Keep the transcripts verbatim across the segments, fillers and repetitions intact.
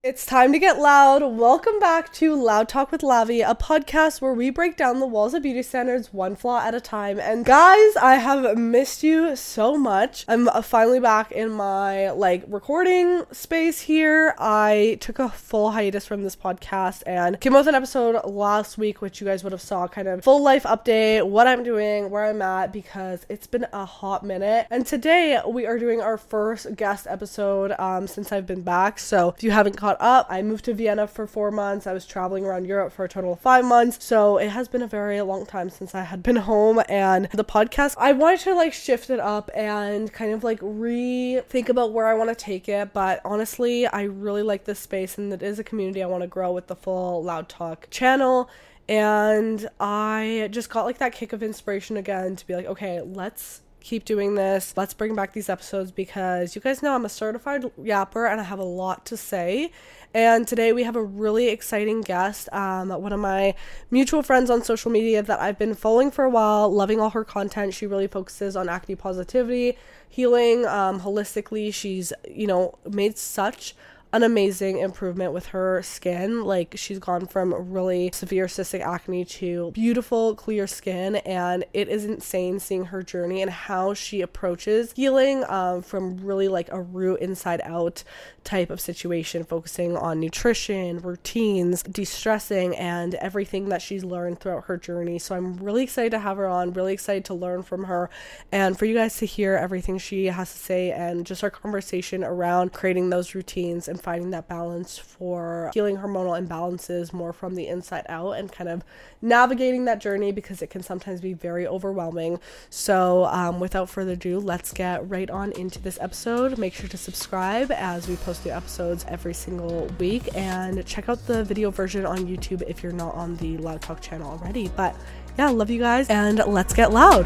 It's time to get loud. Welcome back to Loud Talk with Lavi, a podcast where we break down the walls of beauty standards one flaw at a time. And guys, I have missed you so much. I'm finally back in my like recording space here. I took a full hiatus from this podcast and came out with an episode last week, which you guys would have saw, kind of full life update, what I'm doing, where I'm at, because it's been a hot minute. And today we are doing our first guest episode um, since I've been back. So if you haven't caught up, I moved to Vienna for four months. I was traveling around Europe for a total of five months. So it has been a very long time since I had been home. And the podcast, I wanted to like shift it up and kind of like rethink about where I want to take it. But honestly, I really like this space and it is a community I want to grow with the full Loud Talk channel. And I just got like that kick of inspiration again to be like, okay, let's keep doing this. Let's bring back these episodes because you guys know I'm a certified yapper and I have a lot to say. And today we have a really exciting guest, um, one of my mutual friends on social media that I've been following for a while, loving all her content. She really focuses on acne positivity, healing, um, holistically. She's, you know, made such an amazing improvement with her skin. Like, she's gone from really severe cystic acne to beautiful clear skin, and it is insane seeing her journey and how she approaches healing um, from really like a root inside out type of situation, focusing on nutrition, routines, de-stressing, and everything that she's learned throughout her journey. So I'm really excited to have her on, really excited to learn from her and for you guys to hear everything she has to say and just our conversation around creating those routines and finding that balance for healing hormonal imbalances more from the inside out and kind of navigating that journey because it can sometimes be very overwhelming. So um, without further ado, let's get right on into this episode. Make sure to subscribe as we post new episodes every single week, and check out the video version on YouTube if you're not on the Loud Talk channel already. But yeah, love you guys and let's get loud.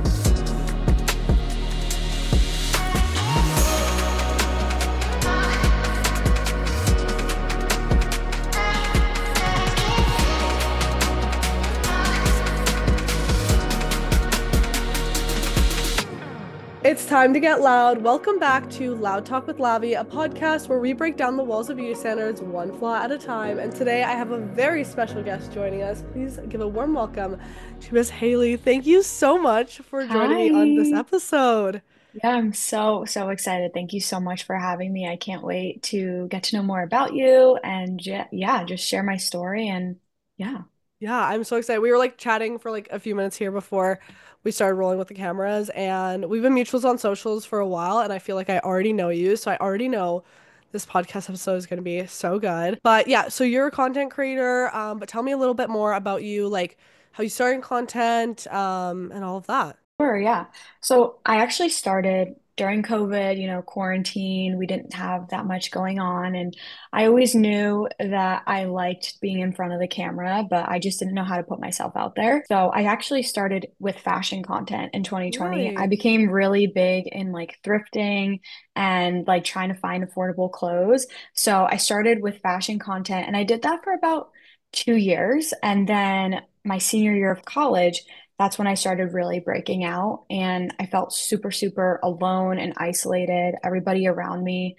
It's time to get loud. Welcome back to Loud Talk with Lavi, a podcast where we break down the walls of beauty standards one flaw at a time. And today I have a very special guest joining us. Please give a warm welcome to Miss Haley. Thank you so much for joining me on this Hi. episode. Yeah, I'm so, so excited. Thank you so much for having me. I can't wait to get to know more about you and j yeah, just share my story and yeah. Yeah, I'm so excited. We were like chatting for like a few minutes here before we started rolling with the cameras, and we've been mutuals on socials for a while, and I feel like I already know you, so I already know this podcast episode is going to be so good. But yeah, so you're a content creator, um, but tell me a little bit more about you, like how you started content, um, and all of that. Sure, yeah. So I actually started during COVID, you know, quarantine. We didn't have that much going on. And I always knew that I liked being in front of the camera, but I just didn't know how to put myself out there. So I actually started with fashion content in twenty twenty. I Nice. became really big in like thrifting and like trying to find affordable clothes. So I started with fashion content and I did that for about two years. And then my senior year of college, that's when I started really breaking out. And I felt super, super alone and isolated. Everybody around me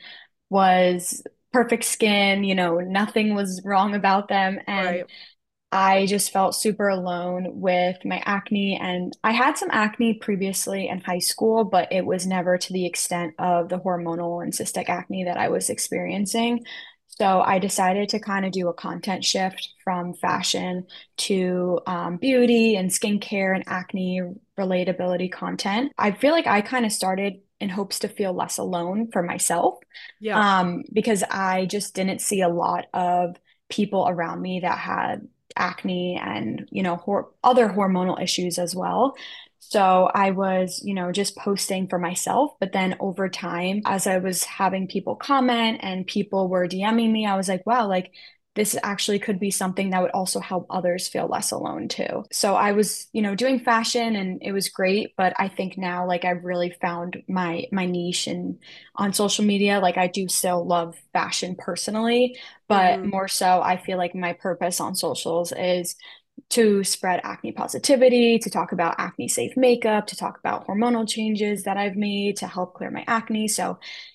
was perfect skin, you know, nothing was wrong about them. And Right. I just felt super alone with my acne. And I had some acne previously in high school, but it was never to the extent of the hormonal and cystic acne that I was experiencing. So I decided to kind of do a content shift from fashion to um, beauty and skincare and acne relatability content. I feel like I kind of started in hopes to feel less alone for myself, Yeah. um, because I just didn't see a lot of people around me that had acne and, you know, hor other hormonal issues as well. So I was, you know, just posting for myself. But then over time, as I was having people comment and people were DMing me, I was like, wow, like this actually could be something that would also help others feel less alone too. So I was, you know, doing fashion and it was great, but I think now like I've really found my my niche and on social media, like I do still love fashion personally, but Mm-hmm. more so I feel like my purpose on socials is to spread acne positivity, to talk about acne safe makeup, to talk about hormonal changes that I've made to help clear my acne. So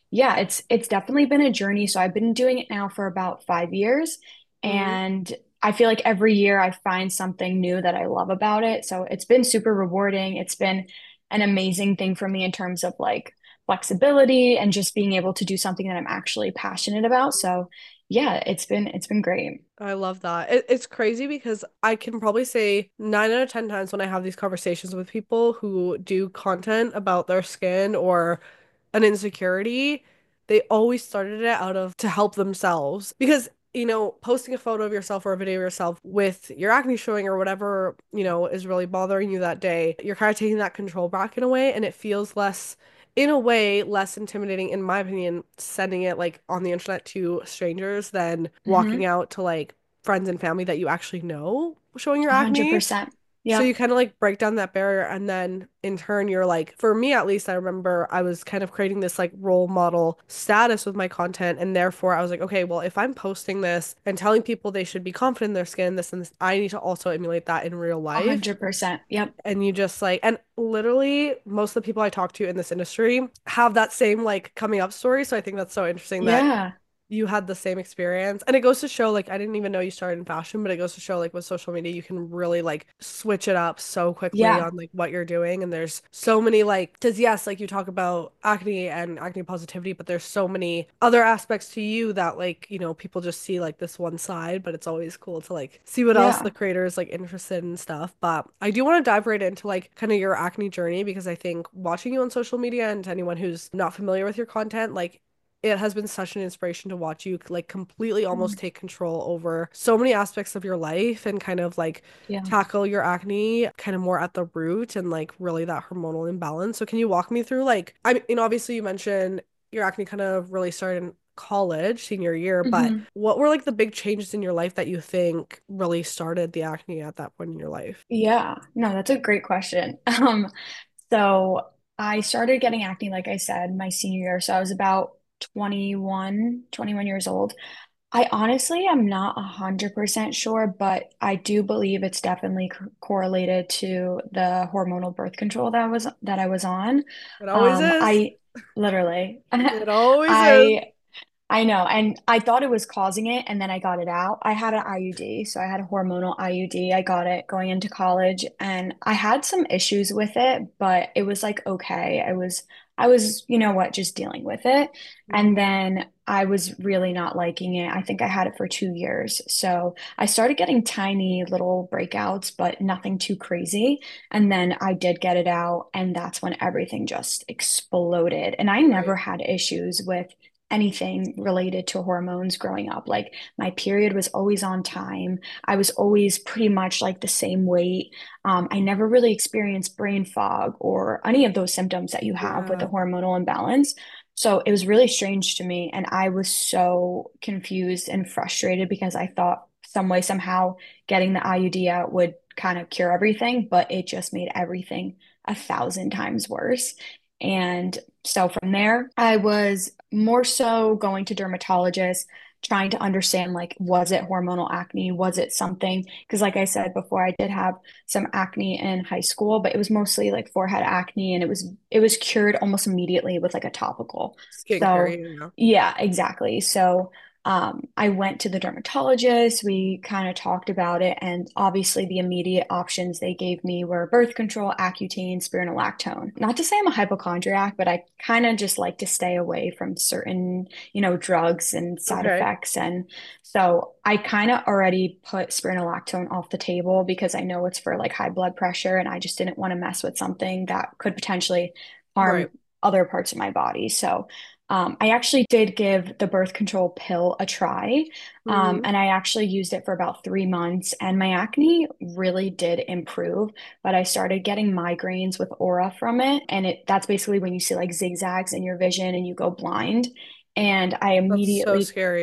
Yeah, it's it's definitely been a journey. So I've been doing it now for about five years, Mm-hmm. and I feel like every year I find something new that I love about it. So it's been super rewarding. It's been an amazing thing for me in terms of like flexibility and just being able to do something that I'm actually passionate about. So yeah, it's been it's been great. I love that. It, it's crazy because I can probably say nine out of ten times when I have these conversations with people who do content about their skin or an insecurity, they always started it out of to help themselves. Because, you know, posting a photo of yourself or a video of yourself with your acne showing or whatever, you know, is really bothering you that day, you're kind of taking that control back in a way, and it feels less, in a way, less intimidating, in my opinion, sending it like on the internet to strangers than walking Hmm. out to like friends and family that you actually know showing your acne. one hundred percent. So you Yep. kind of like break down that barrier, and then in turn you're like, for me at least, I remember I was kind of creating this like role model status with my content, and therefore I was like, okay, well, if I'm posting this and telling people they should be confident in their skin, this and this, I need to also emulate that in real life. one hundred percent. Yep. And you just like, and literally most of the people I talk to in this industry have that same like coming up story. So I think that's so interesting that Yeah. you had the same experience. And it goes to show, like, I didn't even know you started in fashion, but it goes to show, like, with social media, you can really, like, switch it up so quickly Yeah. on, like, what you're doing. And there's so many, like, because, yes, like, you talk about acne and acne positivity, but there's so many other aspects to you that, like, you know, people just see, like, this one side, but it's always cool to, like, see what else the Yeah. creator is, like, interested in stuff. But I do want to dive right into, like, kind of your acne journey because I think watching you on social media and to anyone who's not familiar with your content, like, it has been such an inspiration to watch you like completely almost Mm. take control over so many aspects of your life and kind of like Yeah. tackle your acne kind of more at the root and like really that hormonal imbalance. So can you walk me through like I mean obviously you mentioned your acne kind of really started in college, senior year, but Hmm. what were like the big changes in your life that you think really started the acne at that point in your life? Yeah. No, that's a great question. Um, so I started getting acne, like I said, my senior year. So I was about twenty one, twenty one years old. I honestly am not one hundred percent sure, but I do believe it's definitely co correlated to the hormonal birth control that I was that I was on. It always Um, is. I literally It always is. I I know, and I thought it was causing it, and then I got it out. I had an I U D, so I had a hormonal I U D. I got it going into college, and I had some issues with it, but it was like okay. I was, I was, you know what, just dealing with it. And Mhm. then I was really not liking it. I think I had it for two years. So I started getting tiny little breakouts, but nothing too crazy. And then I did get it out, and that's when everything just exploded. And I never Right. had issues with anything related to hormones growing up. Like my period was always on time. I was always pretty much like the same weight. Um, I never really experienced brain fog or any of those symptoms that you have with the Yeah. hormonal imbalance. So it was really strange to me. And I was so confused and frustrated because I thought some way, somehow getting the I U D out would kind of cure everything, but it just made everything a thousand times worse. And so from there, I was more so going to dermatologists, trying to understand like, was it hormonal acne? Was it something? Because, like I said before, I did have some acne in high school, but it was mostly like forehead acne, and it was it was cured almost immediately with like a topical. Skincare, So, you know. yeah, exactly. So, um, I went to the dermatologist. We kind of talked about it, and obviously the immediate options they gave me were birth control, Accutane, spironolactone. Not to say I'm a hypochondriac, but I kind of just like to stay away from certain, you know, drugs and side Okay. effects. And so I kind of already put spironolactone off the table because I know it's for like high blood pressure, and I just didn't want to mess with something that could potentially Right. harm other parts of my body. So um, I actually did give the birth control pill a try, um, Hmm. and I actually used it for about three months, and my acne really did improve. But I started getting migraines with aura from it, and it that's basically when you see like zigzags in your vision and you go blind. And I That's so immediately scary.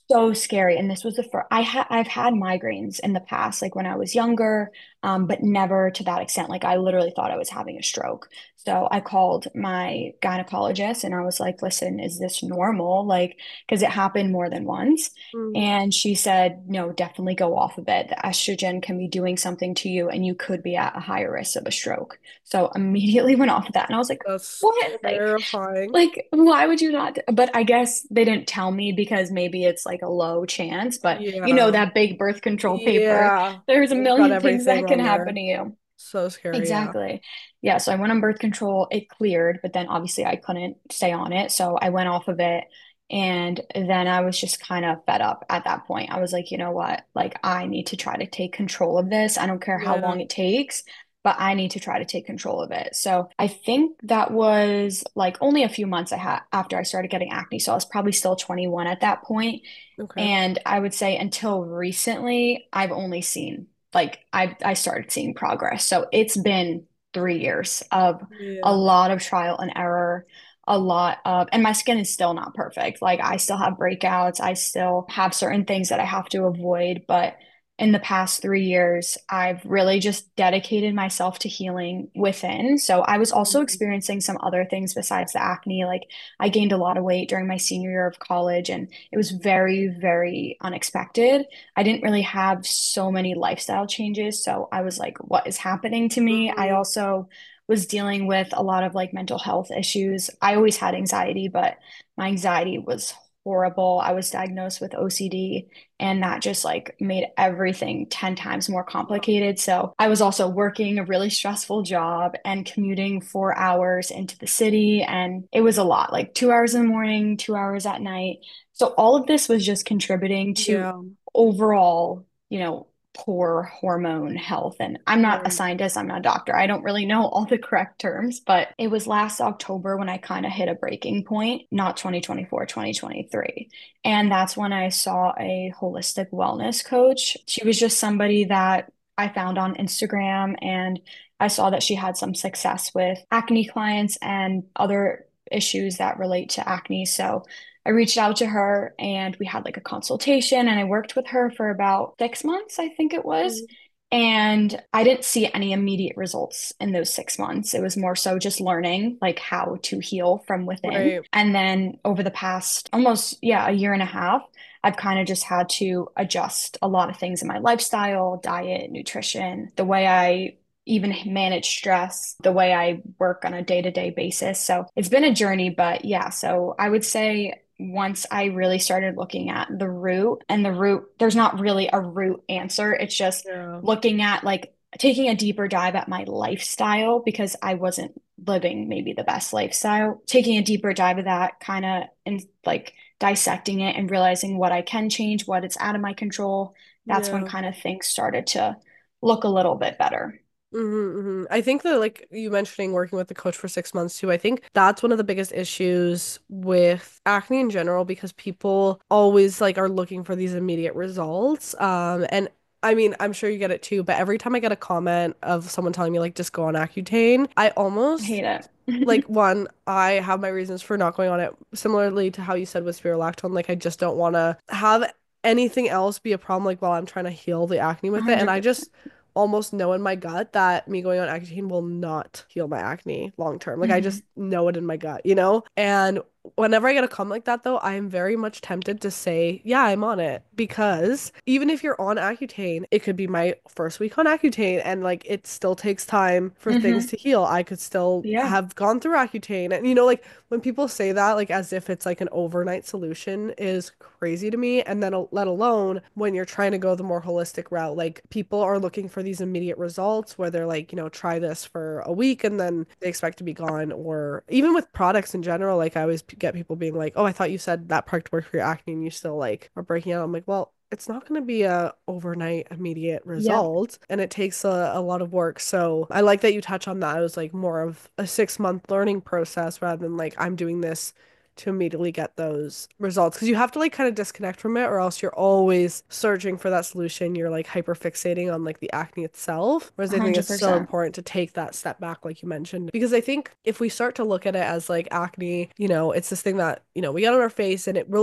so scary. And this was the first I had I've had migraines in the past, like when I was younger, um, but never to that extent. Like I literally thought I was having a stroke. So I called my gynecologist and I was like, listen, is this normal? Like, because it happened more than once. Mm, And she said, no, definitely go off of it. The estrogen can be doing something to you and you could be at a higher risk of a stroke. So immediately went off of that. And I was like, that's what? Like, terrifying. like, why would you not? But I guess they didn't tell me because maybe it's like a low chance. But you know, Yeah. that big birth control paper, Yeah. there's a It's got million things everything that can on happen there. to you. So scary, yeah. Exactly. Yeah. So I went on birth control. It cleared, but then obviously I couldn't stay on it. So I went off of it. And then I was just kind of fed up at that point. I was like, you know what? Like, I need to try to take control of this. I don't care how Yeah. long it takes, but I need to try to take control of it. So I think that was like only a few months I had after I started getting acne. So I was probably still twenty-one at that point. Okay. And I would say until recently, I've only seen like I I started seeing progress. So it's been three years of a Yeah. lot of trial and error, a lot of, and my skin is still not perfect. Like I still have breakouts, I still have certain things that I have to avoid, but in the past three years, I've really just dedicated myself to healing within. So I was also Mhm. experiencing some other things besides the acne. Like I gained a lot of weight during my senior year of college, and it was very, very unexpected. I didn't really have so many lifestyle changes. So I was like, what is happening to me? I Mhm. also was dealing with a lot of like mental health issues. I always had anxiety, but my anxiety was horrible. I was diagnosed with O C D, and that just like made everything ten times more complicated. So I was also working a really stressful job and commuting four hours into the city. And it was a lot, like two hours in the morning, two hours at night. So all of this was just contributing to Yeah. overall, you know, poor hormone health. And I'm not a Right. scientist, I'm not a doctor. I don't really know all the correct terms, but it was last October when I kind of hit a breaking point, not twenty twenty-four, twenty twenty-three. And that's when I saw a holistic wellness coach. She was just somebody that I found on Instagram, and I saw that she had some success with acne clients and other issues that relate to acne. So I reached out to her and we had like a consultation, and I worked with her for about six months, I think it was. Mhm. And I didn't see any immediate results in those six months. It was more so just learning like how to heal from within. Right. And then over the past almost, yeah, a year and a half, I've kind of just had to adjust a lot of things in my lifestyle, diet, nutrition, the way I even manage stress, the way I work on a day-to-day basis. So it's been a journey, but yeah, so I would say once I really started looking at the root, and the root, there's not really a root answer. It's just Yeah. looking at like taking a deeper dive at my lifestyle because I wasn't living maybe the best lifestyle, taking a deeper dive of that kind of and like dissecting it and realizing what I can change, what it's out of my control. That's when Yeah. kind of things started to look a little bit better. Mm-hmm, hmm. I think that, like you mentioning working with the coach for six months too, I think that's one of the biggest issues with acne in general because people always like are looking for these immediate results. Um, and I mean, I'm sure you get it too, but every time I get a comment of someone telling me like just go on Accutane, I I almost hate like it. one, I have my reasons for not going on it. Similarly to how you said with spirulactone, like I just don't want to have anything else be a problem like while I'm trying to heal the acne with it. And I one hundred percent. just almost know in my gut that me going on Accutane will not heal my acne long term. Like I Mhm. just know it in my gut, you know? And whenever I get a comment like that though, I am very much tempted to say, yeah, I'm on it because even if you're on Accutane, it could be my first week on Accutane and like it still takes time for things Mhm. to heal. I could still Yeah. have gone through Accutane and you know like when people say that like as if it's like an overnight solution is crazy to me and then let alone when you're trying to go the more holistic route like people are looking for these immediate results where they're like you know try this for a week and then they expect to be gone or even with products in general like I always get people being like oh I thought you said that product worked for your acne and you still like are breaking out. I'm like well it's not going to be a overnight immediate Yep. result and it takes a, a lot of work. So I like that you touch on that. It was like more of a six month learning process rather than like I'm doing this to immediately get those results because you have to like kind of disconnect from it or else you're always searching for that solution. You're like hyper fixating on like the acne itself. Whereas I think it's so one hundred percent. important to take that step back, like you mentioned, because I think if we start to look at it as like acne, you know, it's this thing that, you know, we get on our face and it really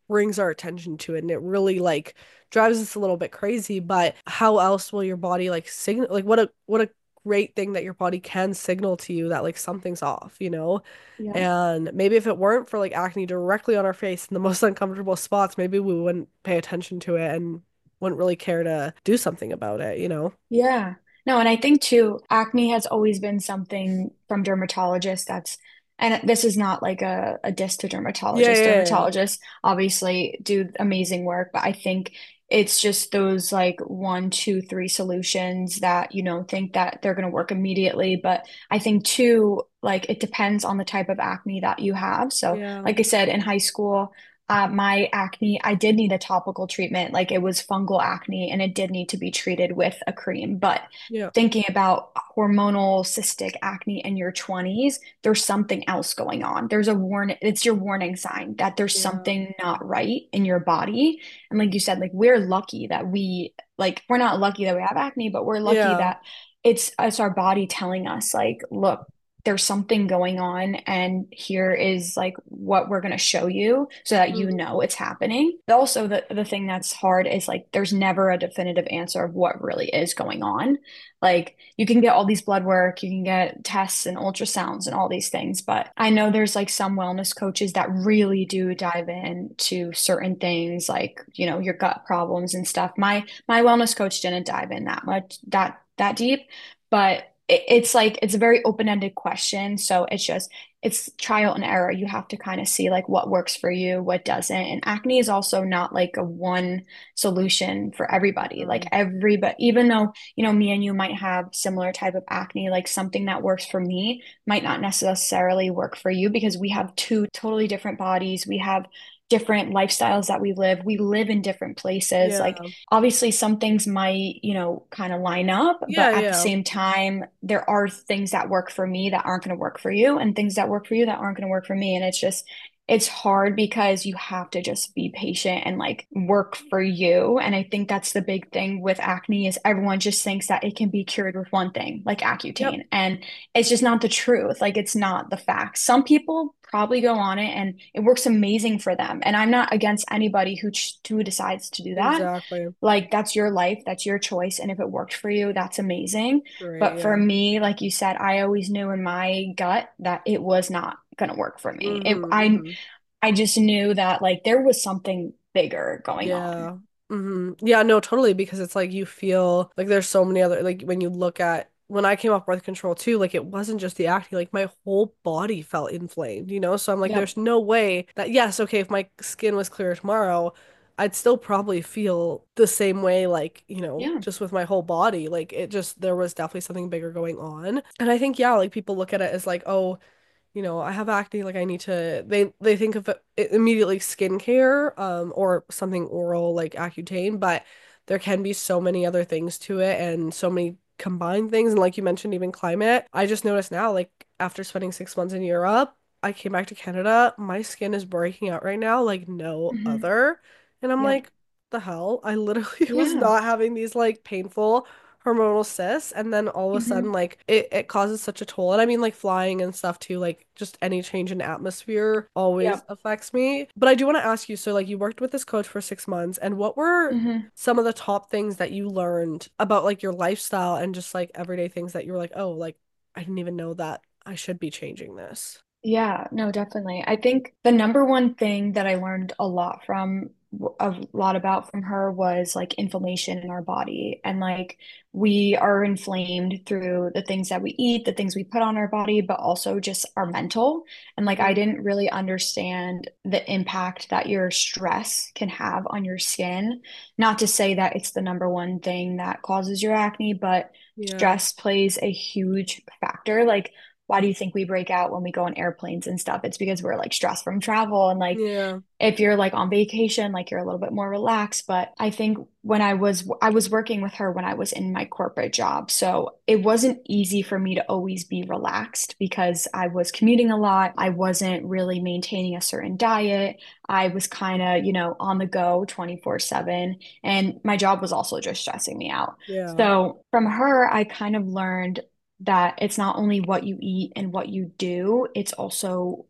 brings our attention to it, and it really like drives us a little bit crazy. But how else will your body like signal, like what a what a great thing that your body can signal to you that like something's off, you know? Yeah. And maybe if it weren't for like acne directly on our face in the most uncomfortable spots, maybe we wouldn't pay attention to it and wouldn't really care to do something about it, you know? Yeah. No, and I think too, acne has always been something from dermatologists that's, and this is not like a, a diss to Yeah, dermatologists. yeah, yeah. Dermatologists obviously do amazing work, but I think it's just those like one, two, three solutions that, you know, think that they're going to work immediately. But I think too, like it depends on the type of acne that you have. So, Yeah. like I said, in high school, uh, my acne, I did need a topical treatment. Like it was fungal acne and it did need to be treated with a cream. But Yeah. thinking about hormonal cystic acne in your twenties, there's something else going on. There's a warning, it's your warning sign that there's Yeah. something not right in your body. And like you said, like we're lucky that we, like, we're not lucky that we have acne, but we're lucky Yeah. that it's it's our body telling us, like, look, there's something going on and here is like what we're going to show you so that you know Mhm. it's happening. Also, the the thing that's hard is like there's never a definitive answer of what really is going on. Like you can get all these blood work, you can get tests and ultrasounds and all these things, but I know there's like some wellness coaches that really do dive into certain things like, you know, your gut problems and stuff. My my wellness coach didn't dive in that much that that deep, but it, it's like it's a very open-ended question. So it's just it's trial and error. You have to kind of see like what works for you, what doesn't. And acne is also not like a one solution for everybody. Like Mhm. everybody, even though, you know, me and you might have similar type of acne, like something that works for me might not necessarily work for you because we have two totally different bodies. We have different lifestyles that we live. We live in different places. Yeah. Like obviously some things might, you know, kind of line up, Yeah, but at the yeah. same time, there are things that work for me that aren't going to work for you and things that work for you that aren't going to work for me. And it's just, it's hard because you have to just be patient and like work for you. And I think that's the big thing with acne is everyone just thinks that it can be cured with one thing, like Yep. Accutane. And it's just not the truth. Like it's not the fact. Some people probably go on it and it works amazing for them. And I'm not against anybody who ch- who decides to do that. Exactly. Like that's your life, that's your choice. And if it worked for you, that's amazing. Great. But for Yeah. me, like you said, I always knew in my gut that it was not gonna work for me. It Mm-hmm. I Mm-hmm. I just knew that like there was something bigger going on. Yeah. Mm-hmm. Yeah, no, totally. Because it's like you feel like there's so many other, like when you look at when I came off birth control too, like it wasn't just the acne, like my whole body felt inflamed, you know? So I'm like, Yep. there's no way that, yes, okay, if my skin was clear tomorrow, I'd still probably feel the same way, like, you know, Yeah. just with my whole body. Like it just, there was definitely something bigger going on. And I think, yeah, like people look at it as like, oh, you know, I have acne, like I need to they they think of it immediately skincare, um, or something oral like Accutane, but there can be so many other things to it and so many combined things. And like you mentioned, even climate. I just noticed now, like after spending six months in Europe, I came back to Canada, my skin is breaking out right now like no Hmm. other. And I'm Yep. like, the hell? I literally was Yeah. not having these like painful hormonal cysts, and then all of a sudden Hmm. like it, it causes such a toll. And I mean like flying and stuff too, like just any change in atmosphere always Yep. affects me. But I do want to ask you, so like you worked with this coach for six months, and what were Hmm. some of the top things that you learned about like your lifestyle and just like everyday things that you were like, oh, like I didn't even know that I should be changing this. Yeah, no, definitely. I think the number one thing that I learned a lot from, a lot about from her was like inflammation in our body. And like we are inflamed through the things that we eat, the things we put on our body, but also just our mental. And like I Mm. didn't really understand the impact that your stress can have on your skin. Not to say that it's the number one thing that causes your acne, but Yeah. stress plays a huge factor. Like, why do you think we break out when we go on airplanes and stuff? It's because we're like stressed from travel. And like, Yeah. if you're like on vacation, like you're a little bit more relaxed. But I think when I was, I was working with her when I was in my corporate job. So it wasn't easy for me to always be relaxed because I was commuting a lot. I wasn't really maintaining a certain diet. I was kind of, you know, on the go twenty-four seven. And my job was also just stressing me out. Yeah. So from her, I kind of learned that it's not only what you eat and what you do, it's also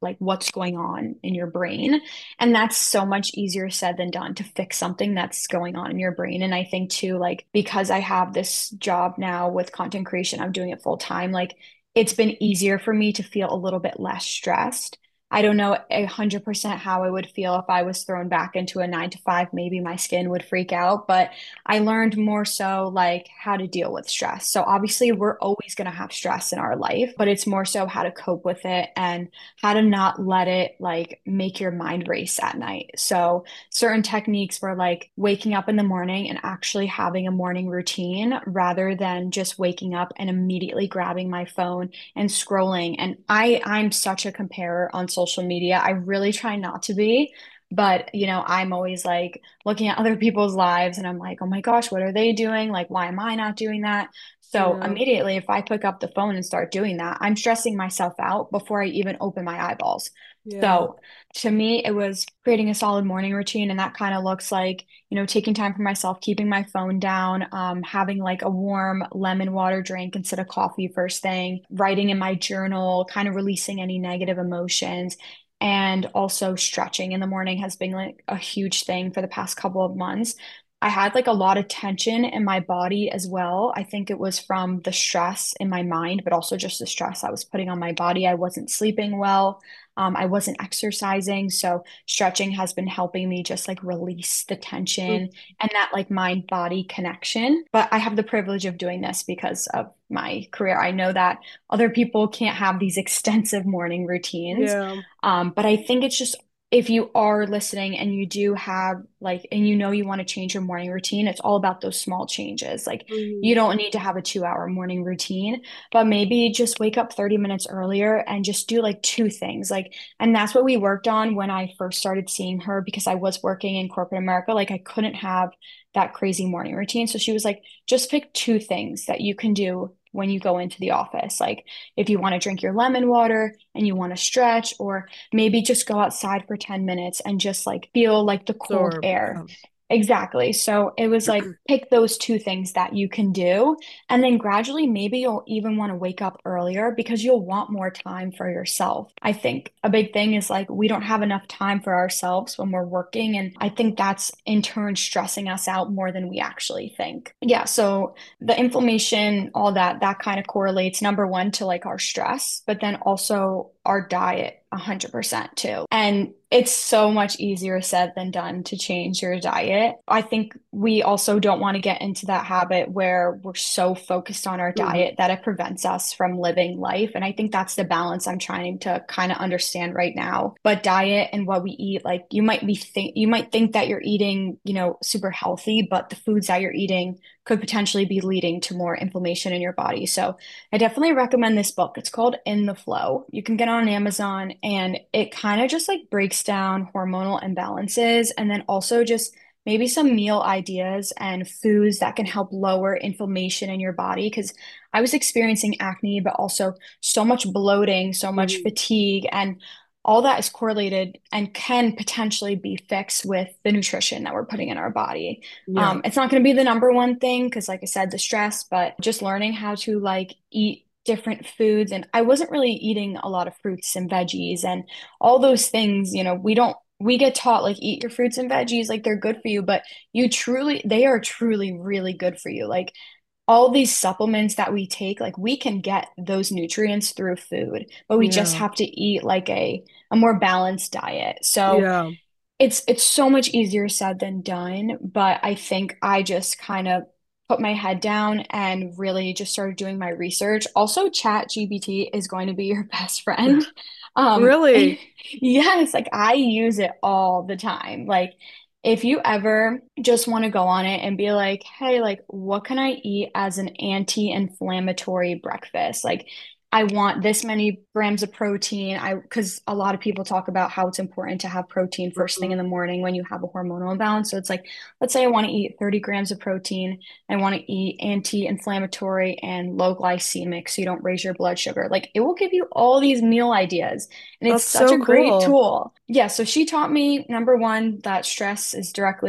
like what's going on in your brain. And that's so much easier said than done to fix something that's going on in your brain. And I think too, like, because I have this job now with content creation, I'm doing it full time, like, it's been easier for me to feel a little bit less stressed. I don't know a hundred percent how I would feel if I was thrown back into a nine to five. Maybe my skin would freak out, but I learned more so like how to deal with stress. So obviously we're always going to have stress in our life, but it's more so how to cope with it and how to not let it like make your mind race at night. So certain techniques for like waking up in the morning and actually having a morning routine rather than just waking up and immediately grabbing my phone and scrolling. And I I'm such a comparer on social media. I really try not to be, but you know, I'm always like looking at other people's lives and I'm like, "Oh my gosh, what are they doing? Like, why am I not doing that?" So Yeah. immediately if I pick up the phone and start doing that, I'm stressing myself out before I even open my eyeballs. Yeah. So to me, it was creating a solid morning routine, and that kind of looks like, you know, taking time for myself, keeping my phone down, um, having like a warm lemon water drink instead of coffee first thing, writing in my journal, kind of releasing any negative emotions. And also stretching in the morning has been like a huge thing for the past couple of months. I had like a lot of tension in my body as well. I think it was from the stress in my mind, but also just the stress I was putting on my body. I wasn't sleeping well. Um, I wasn't exercising. So stretching has been helping me just like release the tension and that like mind body connection. But I have the privilege of doing this because of my career. I know that other people can't have these extensive morning routines. Yeah. Um, but I think it's just if you are listening and you do have like, and you know you want to change your morning routine, it's all about those small changes. Like you Mhm. don't need to have a two hour morning routine, but maybe just wake up thirty minutes earlier and just do like two things. Like, and that's what we worked on when I first started seeing her because I was working in corporate America. Like I couldn't have that crazy morning routine. So she was like, just pick two things that you can do when you go into the office. Like if you want to drink your lemon water and you want to stretch, or maybe just go outside for ten minutes and just like feel like the cold Absorb. air. Yeah. Exactly. So it was like pick those two things that you can do. And then gradually, maybe you'll even want to wake up earlier because you'll want more time for yourself. I think a big thing is like we don't have enough time for ourselves when we're working. And I think that's in turn stressing us out more than we actually think. Yeah. So the inflammation, all that, that kind of correlates number one to like our stress, but then also our diet one hundred percent too. And it's so much easier said than done to change your diet. I think we also don't want to get into that habit where we're so focused on our Mhm. diet that it prevents us from living life. And I think that's the balance I'm trying to kind of understand right now. But diet and what we eat, like you might be think you might think that you're eating, you know, super healthy, but the foods that you're eating could potentially be leading to more inflammation in your body. So I definitely recommend this book. It's called In the Flow. You can get it on Amazon and it kind of just like breaks down hormonal imbalances and then also just maybe some meal ideas and foods that can help lower inflammation in your body. Because I was experiencing acne, but also so much bloating, so much Mhm. fatigue, and all that is correlated and can potentially be fixed with the nutrition that we're putting in our body. Yeah. Um, it's not going to be the number one thing because, like I said, the stress, but just learning how to like eat different foods. And I wasn't really eating a lot of fruits and veggies and all those things. You know, we don't, we get taught like eat your fruits and veggies, like they're good for you, but you truly, they are truly really good for you. Like all these supplements that we take, like we can get those nutrients through food, but we just Yeah. have to eat like a, a more balanced diet. So, Yeah. it's it's so much easier said than done, but I think I just kind of put my head down and really just started doing my research. Also, Chat G P T is going to be your best friend. Um, Really? yes, like I use it all the time. Like if you ever just want to go on it and be like, hey, like what can I eat as an anti-inflammatory breakfast? Like I want this many grams of protein. I because a lot of people talk about how it's important to have protein first thing in Mhm. the morning when you have a hormonal imbalance. So it's like, let's say I want to eat thirty grams of protein. I want to eat anti-inflammatory and low glycemic so you don't raise your blood sugar. Like it will give you all these meal ideas. And it's That's such so a great cool. tool. Yeah, so she taught me number one that stress is directly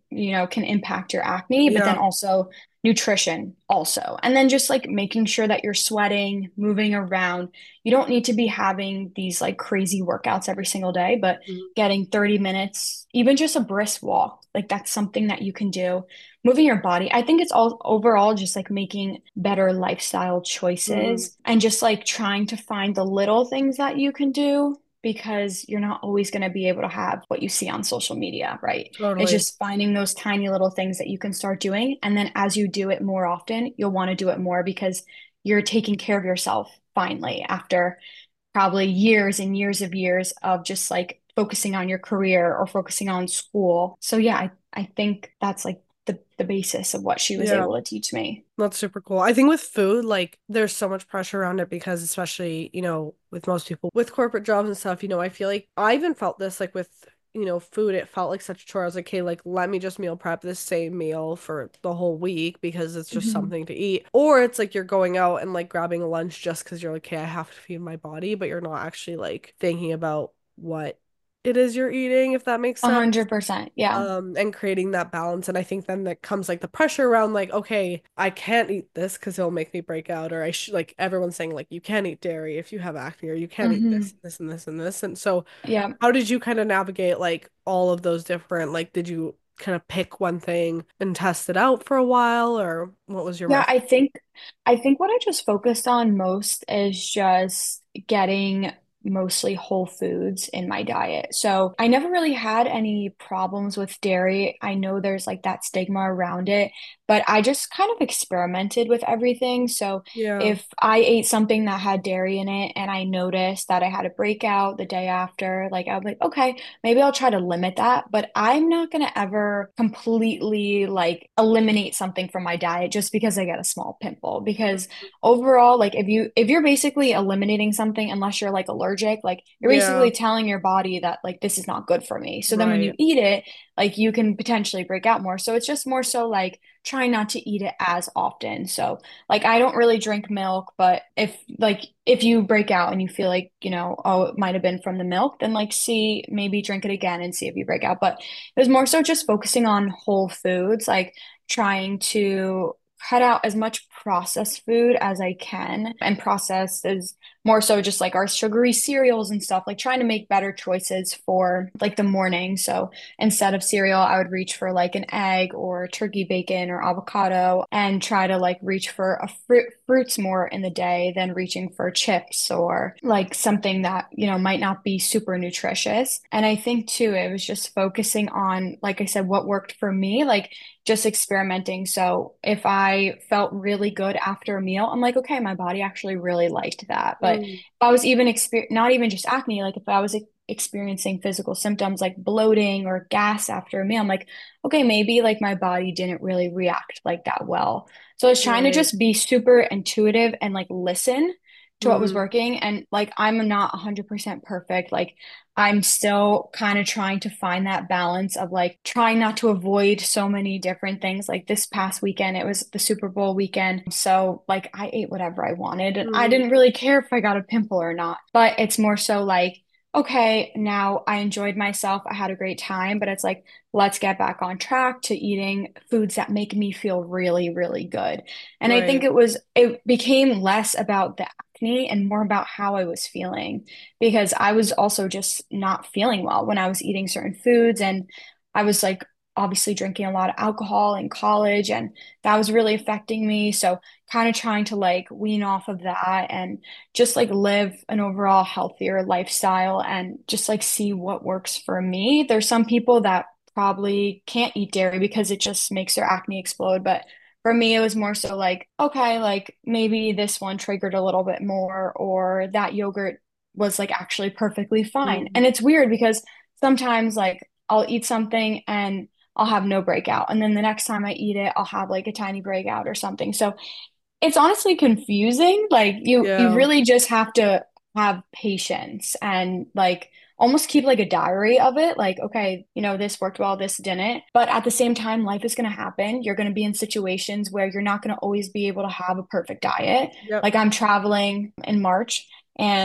you know, can impact your acne, but then Yeah. also nutrition also. And then just like making sure that you're sweating, moving around. You don't need to be having these like crazy workouts every single day, but Mhm. getting thirty minutes, even just a brisk walk, like that's something that you can do. Moving your body. I think it's all overall just like making better lifestyle Mhm. choices and just like trying to find the little things that you can do because you're not always going to be able to have what you see on social media, right? It's Totally. just finding those tiny little things that you can start doing. And then as you do it more often, you'll want to do it more because you're taking care of yourself finally after probably years and years of years of just like focusing on your career or focusing on school. So yeah, I, I think that's like the, the basis of what she was Yeah. able to teach me. That's super cool. I think with food, like there's so much pressure around it because especially, you know, with most people with corporate jobs and stuff, you know, I feel like I even felt this like with, you know, food, it felt like such a chore. I was like, okay, like let me just meal prep this same meal for the whole week because it's just Mhm. something to eat. Or it's like you're going out and like grabbing a lunch just because you're like, okay, I have to feed my body, but you're not actually like thinking about what it is you're eating, if that makes A sense. hundred percent. Yeah. Um and creating that balance, and I think then that comes like the pressure around like, okay, I can't eat this because it'll make me break out, or I should, like everyone's saying like you can't eat dairy if you have acne, or you can't eat this Hmm. this and this and this. And so Yeah. how did you kind of navigate like all of those different, like did you kind of pick one thing and test it out for a while, or what was your Yeah, method? I think I think what I just focused on most is just getting mostly whole foods in my diet. So I never really had any problems with dairy. I know there's like that stigma around it, but I just kind of experimented with everything. So Yeah. if I ate something that had dairy in it and I noticed that I had a breakout the day after, like I was like, okay, maybe I'll try to limit that, but I'm not going to ever completely like eliminate something from my diet just because I get a small pimple. Because overall, like if you if you're basically eliminating something unless you're like allergic, like you're Yeah. basically telling your body that like this is not good for me. So then when you Right. eat it, like you can potentially break out more. So it's just more so like trying not to eat it as often. So like I don't really drink milk, but if like if you break out and you feel like, you know, oh, it might have been from the milk, then like see, maybe drink it again and see if you break out. But it was more so just focusing on whole foods, like trying to cut out as much processed food as I can. And processed is more so just like our sugary cereals and stuff, like trying to make better choices for like the morning. So instead of cereal, I would reach for like an egg or turkey bacon or avocado and try to like reach for a fruit fruits more in the day than reaching for chips or like something that, you know, might not be super nutritious. And I think too, it was just focusing on, like I said, what worked for me, like just experimenting. So if I felt really good after a meal, I'm like, okay, my body actually really liked that. But if Mm. I was even exper not even just acne, like if I was experiencing physical symptoms like bloating or gas after a meal, I'm like, okay, maybe like my body didn't really react like that well. So I was trying to Right. just be super intuitive and like listen to what was Hmm. working. And like, I'm not one hundred percent perfect. Like, I'm still kind of trying to find that balance of like trying not to avoid so many different things. Like this past weekend, it was the Super Bowl weekend. So like I ate whatever I wanted and I Hmm. didn't really care if I got a pimple or not. But it's more so like, okay, now I enjoyed myself. I had a great time, but it's like, let's get back on track to eating foods that make me feel really, really good. And I think Right. it was, it became less about the acne and more about how I was feeling because I was also just not feeling well when I was eating certain foods. And I was like, obviously drinking a lot of alcohol in college, and that was really affecting me. So, kind of trying to like wean off of that and just like live an overall healthier lifestyle and just like see what works for me. There's some people that probably can't eat dairy because it just makes their acne explode. But for me, it was more so like, okay, like maybe this one triggered a little bit more, or that yogurt was like actually perfectly fine. Hmm. And it's weird because sometimes like I'll eat something and I'll have no breakout. And then the next time I eat it, I'll have like a tiny breakout or something. So it's honestly confusing. Like you you Yeah. really just have to have patience and like almost keep like a diary of it. Like, okay, you know, this worked well, this didn't. But at the same time, life is going to happen. You're going to be in situations where you're not going to always be able to have a perfect diet. Yep. Like I'm traveling in March and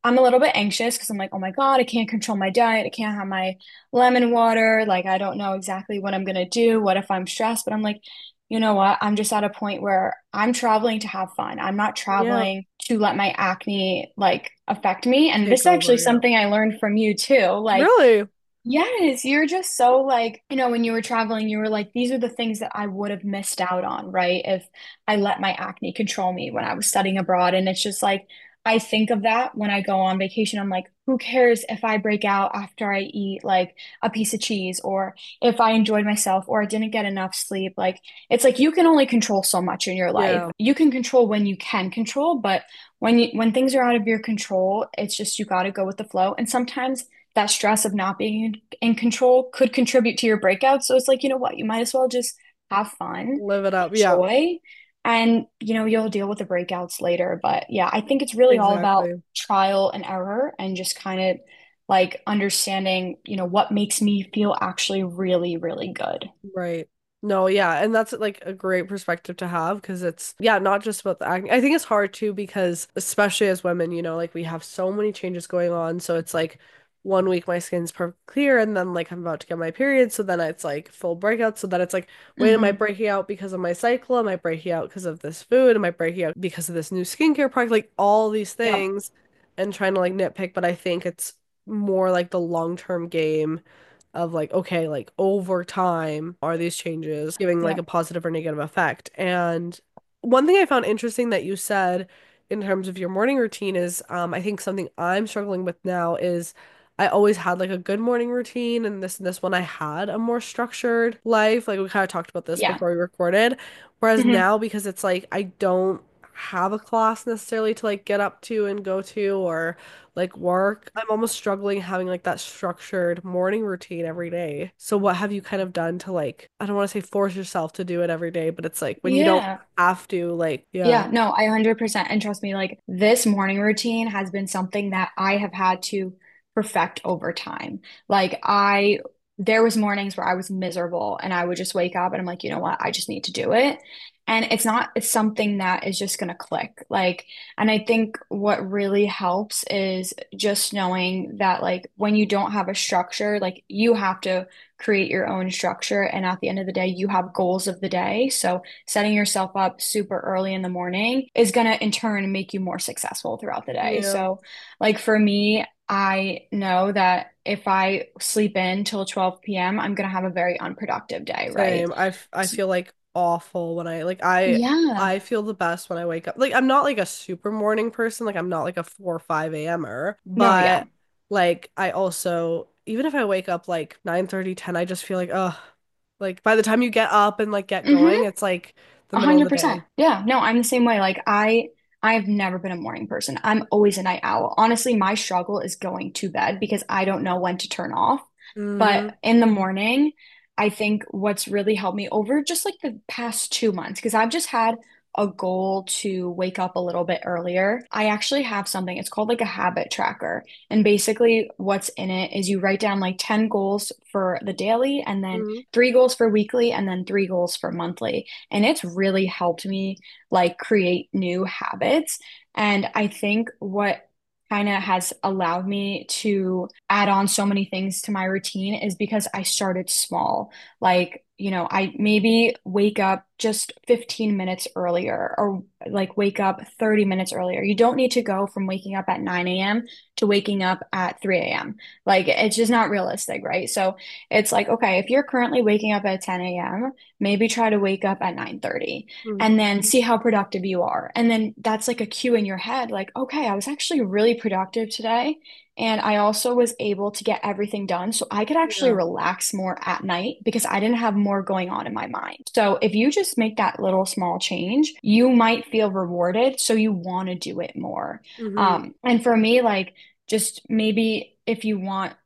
I'm a little bit anxious because I'm like, oh my God, I can't control my diet. I can't have my lemon water. Like, I don't know exactly what I'm gonna do. What if I'm stressed? But I'm like, you know what? I'm just at a point where I'm traveling to have fun. I'm not Yeah. traveling to let my acne like affect me. And this Take is actually over. Yeah. something I learned from you too. Like, Really? yes, you're just so like, you know, when you were traveling, you were like, these are the things that I would have missed out on, right? If I let my acne control me when I was studying abroad. And it's just like, I think of that when I go on vacation. I'm like, who cares if I break out after I eat like a piece of cheese or if I enjoyed myself or I didn't get enough sleep? Like, it's like you can only control so much in your life. Yeah. You can control when you can control, but when you when things are out of your control, it's just you got to go with the flow. And sometimes that stress of not being in, in control could contribute to your breakout. So it's like, you know what, you might as well just have fun, Live it up. Yeah. enjoy, and you know, you'll deal with the breakouts later. But yeah, I think it's really all about Exactly. trial and error and just kind of like understanding, you know, what makes me feel actually really, really good. Right. No, yeah, and that's like a great perspective to have because it's yeah, not just about the acne. I think it's hard too because especially as women, you know, like we have so many changes going on. So it's like one week my skin's perfect clear and then like I'm about to get my period, so then it's like full breakout. So then it's like, wait, am I Hmm. breaking out because of my cycle? Am I breaking out because of this food? Am I breaking out because of this new skincare product? Like all these Yep. things and trying to like nitpick, but I think it's more like the long-term game of like, okay, like over time, are these changes giving like a Yep. positive or negative effect? And one thing I found interesting that you said in terms of your morning routine is, um, I think something I'm struggling with now is I always had like a good morning routine, and this this one I had a more structured life. Like we kind of talked about this Yeah. before we recorded. Whereas Hmm. now, because it's like I don't have a class necessarily to like get up to and go to or like work, I'm almost struggling having like that structured morning routine every day. So what have you kind of done to like, I don't want to say force yourself to do it every day, but it's like when you don't Yeah. have to, like, yeah. Yeah, no, I one hundred percent. And trust me, like this morning routine has been something that I have had to perfect over time. Like I, there was mornings where I was miserable and I would just wake up and I'm like, you know what? I just need to do it. And it's not, it's something that is just going to click. Like, and I think what really helps is just knowing that like when you don't have a structure, like you have to create your own structure. And at the end of the day, you have goals of the day. So setting yourself up super early in the morning is going to in turn make you more successful throughout the day. Yeah. So, like for me, I know that if I sleep in till twelve p m, I'm going to have a very unproductive day, right? Same. I f- I S- feel like awful when I like I Yeah. I feel the best when I wake up. Like I'm not like a super morning person. Like I'm not like a four or five a m-er, No, yeah. but like I also even if I wake up like nine thirty ten, I just feel like oh, like by the time you get up and like get going, Mm-hmm. it's like the A middle of hundred the percent. day. Yeah. No, I'm the same way. Like I I've never been a morning person. I'm always a night owl. Honestly, my struggle is going to bed because I don't know when to turn off. But Mm-hmm. in the morning, I think what's really helped me over just like the past two months, because I've just had a goal to wake up a little bit earlier. I actually have something, it's called like a habit tracker. And basically, what's in it is you write down like ten goals for the daily, and then Mm-hmm. three goals for weekly, and then three goals for monthly. And it's really helped me like create new habits. And I think what kind of has allowed me to add on so many things to my routine is because I started small. Like, you know, I maybe wake up just fifteen minutes earlier or like wake up thirty minutes earlier. You don't need to go from waking up at nine a m to waking up at three a m. Like, it's just not realistic, right? So it's like, okay, if you're currently waking up at ten a m, maybe try to wake up at nine thirty and then see how productive you are. And then that's like a cue in your head, like, okay, I was actually really productive today. And I also was able to get everything done. So I could actually Yeah. relax more at night because I didn't have more going on in my mind. So if you just make that little small change, you might feel rewarded. So you want to do it more. Mm-hmm. Um, and for me, like, just maybe if you want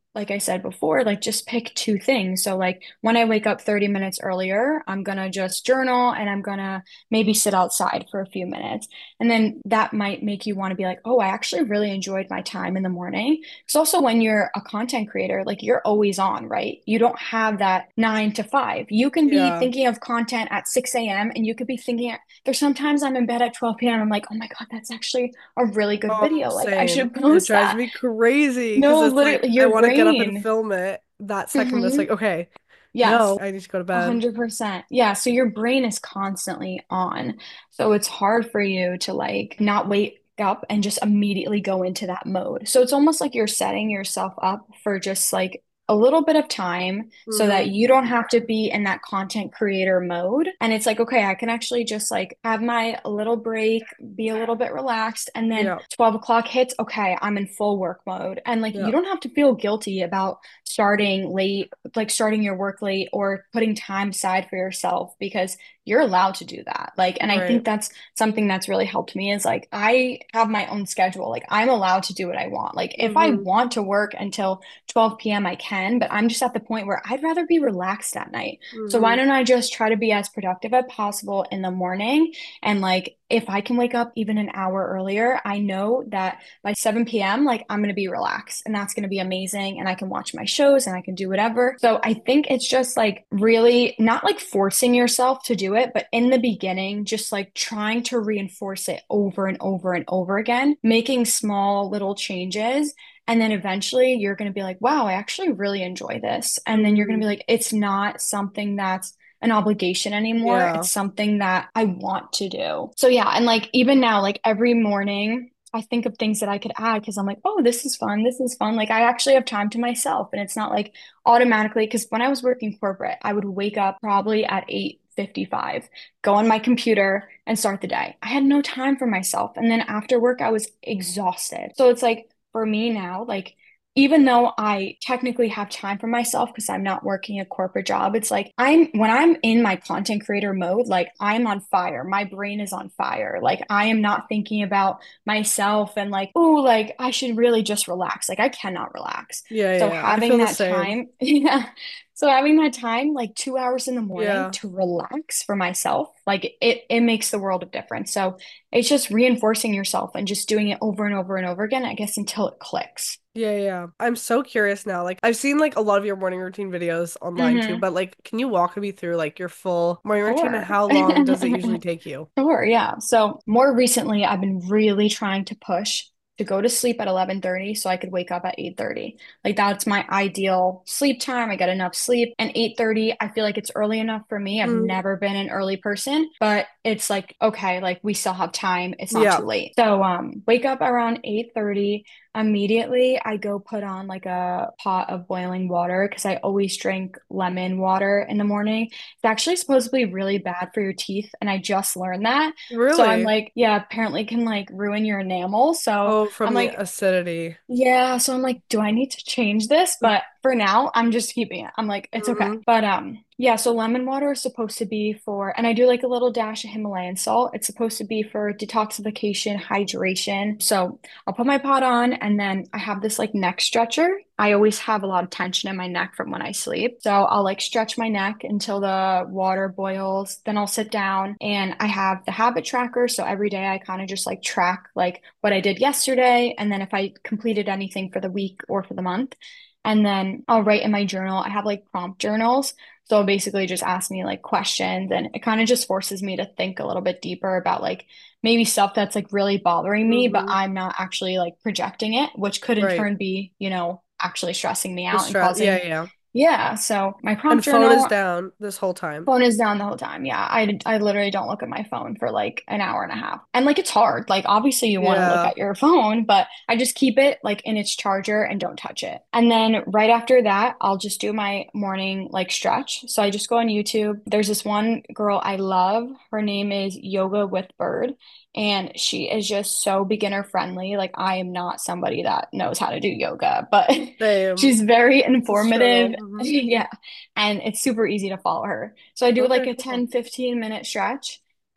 like I said before, like just pick two things. So like when I wake up thirty minutes earlier, I'm gonna just journal and I'm gonna maybe sit outside for a few minutes. And then that might make you want to be like, oh, I actually really enjoyed my time in the morning. Because also when you're a content creator, like you're always on, right? You don't have that nine to five. You can be Yeah. thinking of content at six a m and you could be thinking there's sometimes I'm in bed at twelve p m. I'm like, oh my God, that's actually a really good Oh, video. Like I same. should It post drives that. me crazy because No, it's like literally, I your want to get up and brain. film it that second, but it's Hmm. like, okay, no, Yes, I need to go to a bed. hundred percent. Yeah, so your brain is constantly on. So it's hard for you to like not wake up and just immediately go into that mode. So it's almost like you're setting yourself up for just like a little bit of time so that Hmm. you don't have to be in that content creator mode. And it's like, okay, I can actually just like have my little break, be a little bit relaxed. And then Yeah. twelve o'clock hits, okay, I'm in full work mode. And like, Yeah. you don't have to feel guilty about starting late, like starting your work late or putting time aside for yourself because you're allowed to do that. Like, and I Right. think that's something that's really helped me is like, I have my own schedule. Like, I'm allowed to do what I want. Like, if I Hmm. want to work until twelve p m, I can, but I'm just at the point where I'd rather be relaxed at night. So why Hmm. don't I just try to be as productive as possible in the morning? And like, if I can wake up even an hour earlier, I know that by seven p m, like I'm going to be relaxed and that's going to be amazing. And I can watch my shows and I can do whatever. So I think it's just like really not like forcing yourself to do it, but in the beginning, just like trying to reinforce it over and over and over again, making small little changes. And then eventually you're going to be like, wow, I actually really enjoy this. And then you're going Hmm. to be like, it's not something that's an obligation anymore. Yeah. It's something that I want to do. So yeah, and like even now, like every morning, I think of things that I could add because I'm like, oh, this is fun. This is fun. Like I actually have time to myself. And it's not like automatically, because when I was working corporate, I would wake up probably at eight fifty-five, go on my computer and start the day. I had no time for myself. And then after work, I was exhausted. So it's like for me now, like even though I technically have time for myself because I'm not working a corporate job, it's like I'm when I'm in my content creator mode, like I'm on fire. My brain is on fire. Like I am not thinking about myself and like, oh, like I should really just relax. Like I cannot relax. Yeah. Yeah. So Yeah. I having feel the that same. time, yeah. So having that time, like two hours in the morning Yeah. to relax for myself, like it it makes the world of difference. So it's just reinforcing yourself and just doing it over and over and over again, I guess, until it clicks. Yeah, yeah. I'm so curious now. Like, I've seen like a lot of your morning routine videos online too, Hmm. but like, can you walk me through like your full morning routine and Sure. how long does it usually take you? Sure, yeah. So more recently, I've been really trying to push to go to sleep at eleven thirty so I could wake up at eight thirty. Like that's my ideal sleep time. I get enough sleep. And eight thirty, I feel like it's early enough for me. I've Mm, never been an early person, but it's like, okay, like we still have time. It's not yeah. too late. So um wake up around eight thirty. Immediately, I go put on like a pot of boiling water because I always drink lemon water in the morning. It's actually supposed to be really bad for your teeth, and I just learned that. So I'm Really? like, yeah, apparently can like ruin your enamel. So Oh, I'm from the like, acidity. yeah, so I'm like, do I need to change this? But for now, I'm just keeping it. I'm like, it's okay. Mm-hmm. But um, yeah, so lemon water is supposed to be for, and I do like a little dash of Himalayan salt. It's supposed to be for detoxification, hydration. So I'll put my pot on and then I have this like neck stretcher. I always have a lot of tension in my neck from when I sleep. So I'll like stretch my neck until the water boils. Then I'll sit down and I have the habit tracker. So every day I kind of just like track like what I did yesterday and then if I completed anything for the week or for the month. And then I'll write in my journal. I have like prompt journals. So it'll basically just ask me like questions and it kind of just forces me to think a little bit deeper about like maybe stuff that's like really bothering me, but Mm-hmm. I'm not actually like projecting it, which could in Right. turn be, you know, actually stressing me The out and stress. Yeah, causing, yeah. yeah. So my And prompt phone is journal, down this whole time. phone is down the whole time. Yeah. I, I literally don't look at my phone for like an hour and a half. And like it's hard. Like obviously you want to look Yeah. at your phone, but I just keep it like in its charger and don't touch it. And then right after that, I'll just do my morning like stretch. So I just go on YouTube. There's this one girl I love. Her name is Yoga with Bird. And she is just so beginner friendly. Like I am not somebody that knows how to do yoga, but Same. she's very It's a struggle. informative. Hmm. Yeah, and it's super easy to follow her. So I do like Okay, a cool. ten, fifteen minute stretch.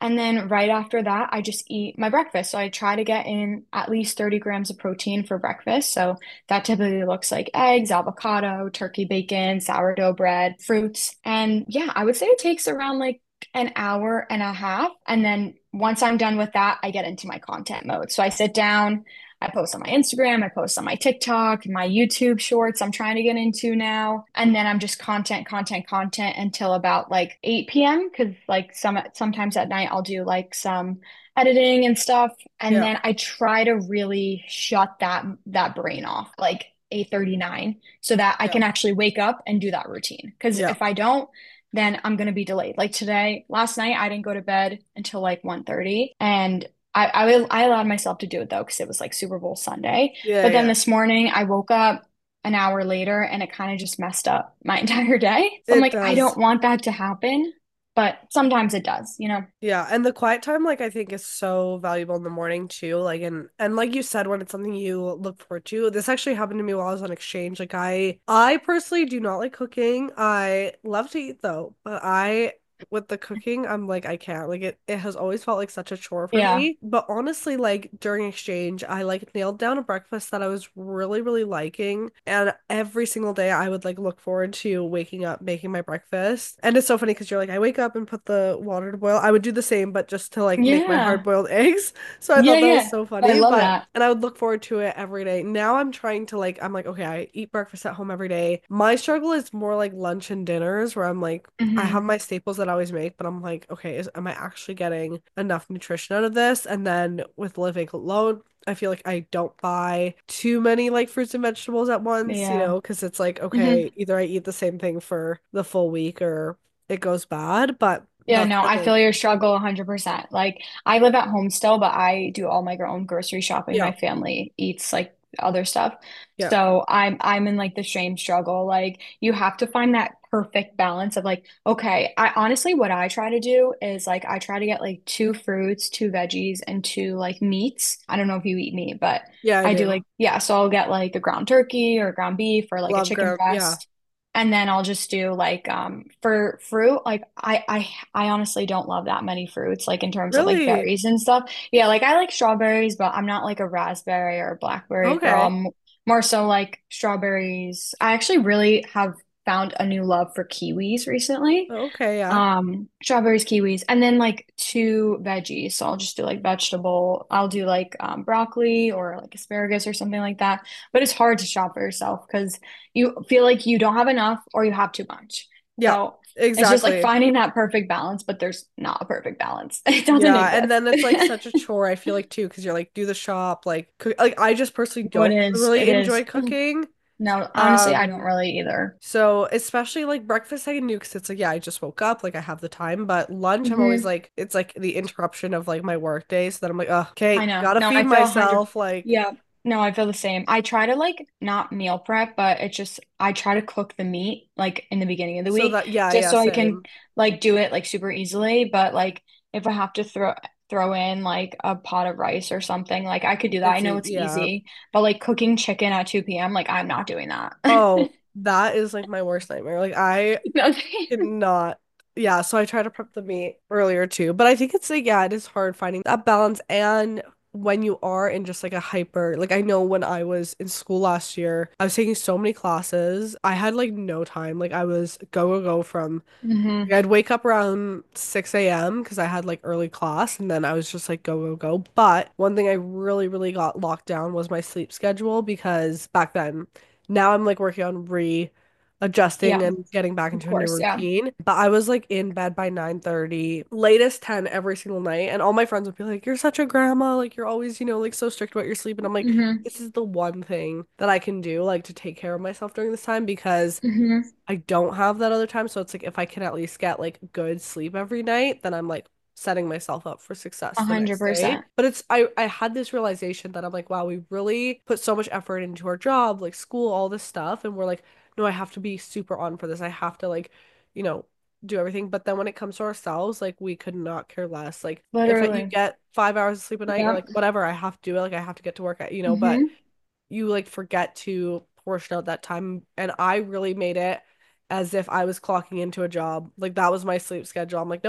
And then right after that, I just eat my breakfast. So I try to get in at least thirty grams of protein for breakfast. So that typically looks like eggs, avocado, turkey bacon, sourdough bread, fruits. And yeah, I would say it takes around like an hour and a half. And then once I'm done with that, I get into my content mode. So I sit down, I post on my Instagram, I post on my TikTok, my YouTube shorts I'm trying to get into now. And then I'm just content, content, content until about like eight p m. Cause like some sometimes at night I'll do like some editing and stuff. And Yeah. then I try to really shut that that brain off like eight thirty-nine so that I Yeah. can actually wake up and do that routine. Cause Yeah. if I don't, then I'm gonna be delayed. Like today, last night I didn't go to bed until like one thirty, and I, I will I allowed myself to do it though because it was like Super Bowl Sunday. Yeah. But then Yeah. this morning I woke up an hour later and it kind of just messed up my entire day. So I'm It like, I does. don't want that to happen, but sometimes it does, you know? Yeah, and the quiet time, like I think, is so valuable in the morning too. Like, and and like you said, when it's something you look forward to, this actually happened to me while I was on exchange. Like, I I personally do not like cooking. I love to eat though, but I with the cooking, I'm like I can't. Like it it has always felt like such a chore for Yeah. me. But honestly, like during exchange, I like nailed down a breakfast that I was really really liking, and every single day I would like look forward to waking up, making my breakfast. And it's so funny because you're like, I wake up and put the water to boil. I would do the same, but just to like make my Yeah. hard-boiled eggs. So I Yeah, thought that was yeah. so I funny. love But that. and I would look forward to it every day. Now I'm trying to like, I'm like, okay, I eat breakfast at home every day. My struggle is more like lunch and dinners where I'm like, I have Hmm. my staples that I always make, but I'm like, okay, is am I actually getting enough nutrition out of this? And then with living alone, I feel like I don't buy too many like fruits and vegetables at once, you Yeah. know, because it's like, Hmm. okay, either I eat the same thing for the full week or it goes bad. But Yeah, that's no, the I thing. feel your struggle one hundred percent. Like, I live at home still, but I do all my own grocery shopping. Yeah, My family eats like other stuff. yeah, So I'm I'm in like the same struggle. Like, you have to find that perfect balance of like, okay, I honestly what I try to do is like I try to get like two fruits, two veggies, and two like meats. I don't know if you eat meat, but yeah, I I do do. like yeah, so I'll get like a ground turkey or ground beef or like a Love chicken ground. Yeah. breast. And then I'll just do like um for fruit, like I I I honestly don't love that many fruits, like in terms of like Really? berries and stuff. Yeah, like I like strawberries, but I'm not like a raspberry or a blackberry girl. Okay. I'm more so like strawberries. I actually really have found a new love for kiwis recently. Okay, yeah. Um, strawberries, kiwis, and then like two veggies. So I'll just do like vegetable. I'll do like um, broccoli or like asparagus or something like that. But it's hard to shop for yourself because you feel like you don't have enough or you have too much. Yeah, So it's just like exactly. finding that perfect balance, but there's not a perfect balance. It doesn't Yeah, and exist. then it's like such a chore, I feel like too, because you're like do the shop, like cook like I just personally No, it don't is. really It is. enjoy cooking. No, honestly, I don't Um, really either. so especially like breakfast I can do because it's like yeah, I just woke up, like I have the time, but lunch I'm always Hmm. like it's like the interruption of like my work day, so that I'm like, oh, I okay, know. gotta No, feed I feel a hundred. myself, like Yeah. No, I feel the same. I try to like not meal prep, but it's just I try to cook the meat like in the beginning of the so week that yeah, just yeah, so I can same. like do it like super easily. But like if I have to throw throw in like a pot of rice or something, like I could do that. I It's know e- it's yeah. easy, but like cooking chicken at two p m, like I'm not doing that. Oh, that is like my worst nightmare. Like I No. cannot. Yeah, so I try to prep the meat earlier too. But I think it's like, yeah, it is hard finding that balance. And when you are in just like a hyper, like I know when I was in school last year, I was taking so many classes. I had like no time. Like I was go go go from Hmm. like, I'd wake up around six a m because I had like early class and then I was just like go go go. But one thing I really, really got locked down was my sleep schedule because back then, now I'm like working on re adjusting Yeah, and getting back of into a new course. Yeah. routine. But I was like in bed by nine thirty, latest ten every single night. And all my friends would be like, you're such a grandma. Like you're always, you know, like so strict about your sleep. And I'm like, Hmm. this is the one thing that I can do, like to take care of myself during this time because Hmm. I don't have that other time. So it's like if I can at least get like good sleep every night, then I'm like setting myself up for success A the hundred next day. percent. But it's I I had this realization that I'm like, wow, we really put so much effort into our job, like school, all this stuff, and we're like, no, I have to be super on for this. I have to like, you know, do everything. But then when it comes to ourselves, like we could not care less. Like if you Literally. get five hours of sleep a night, you're Yep. like, whatever, I have to do it. Like I have to get to work at, you know, but Hmm. you like forget to portion out that time. And I really made it as if I was clocking into a job. Like that was my sleep schedule. I'm like, nope.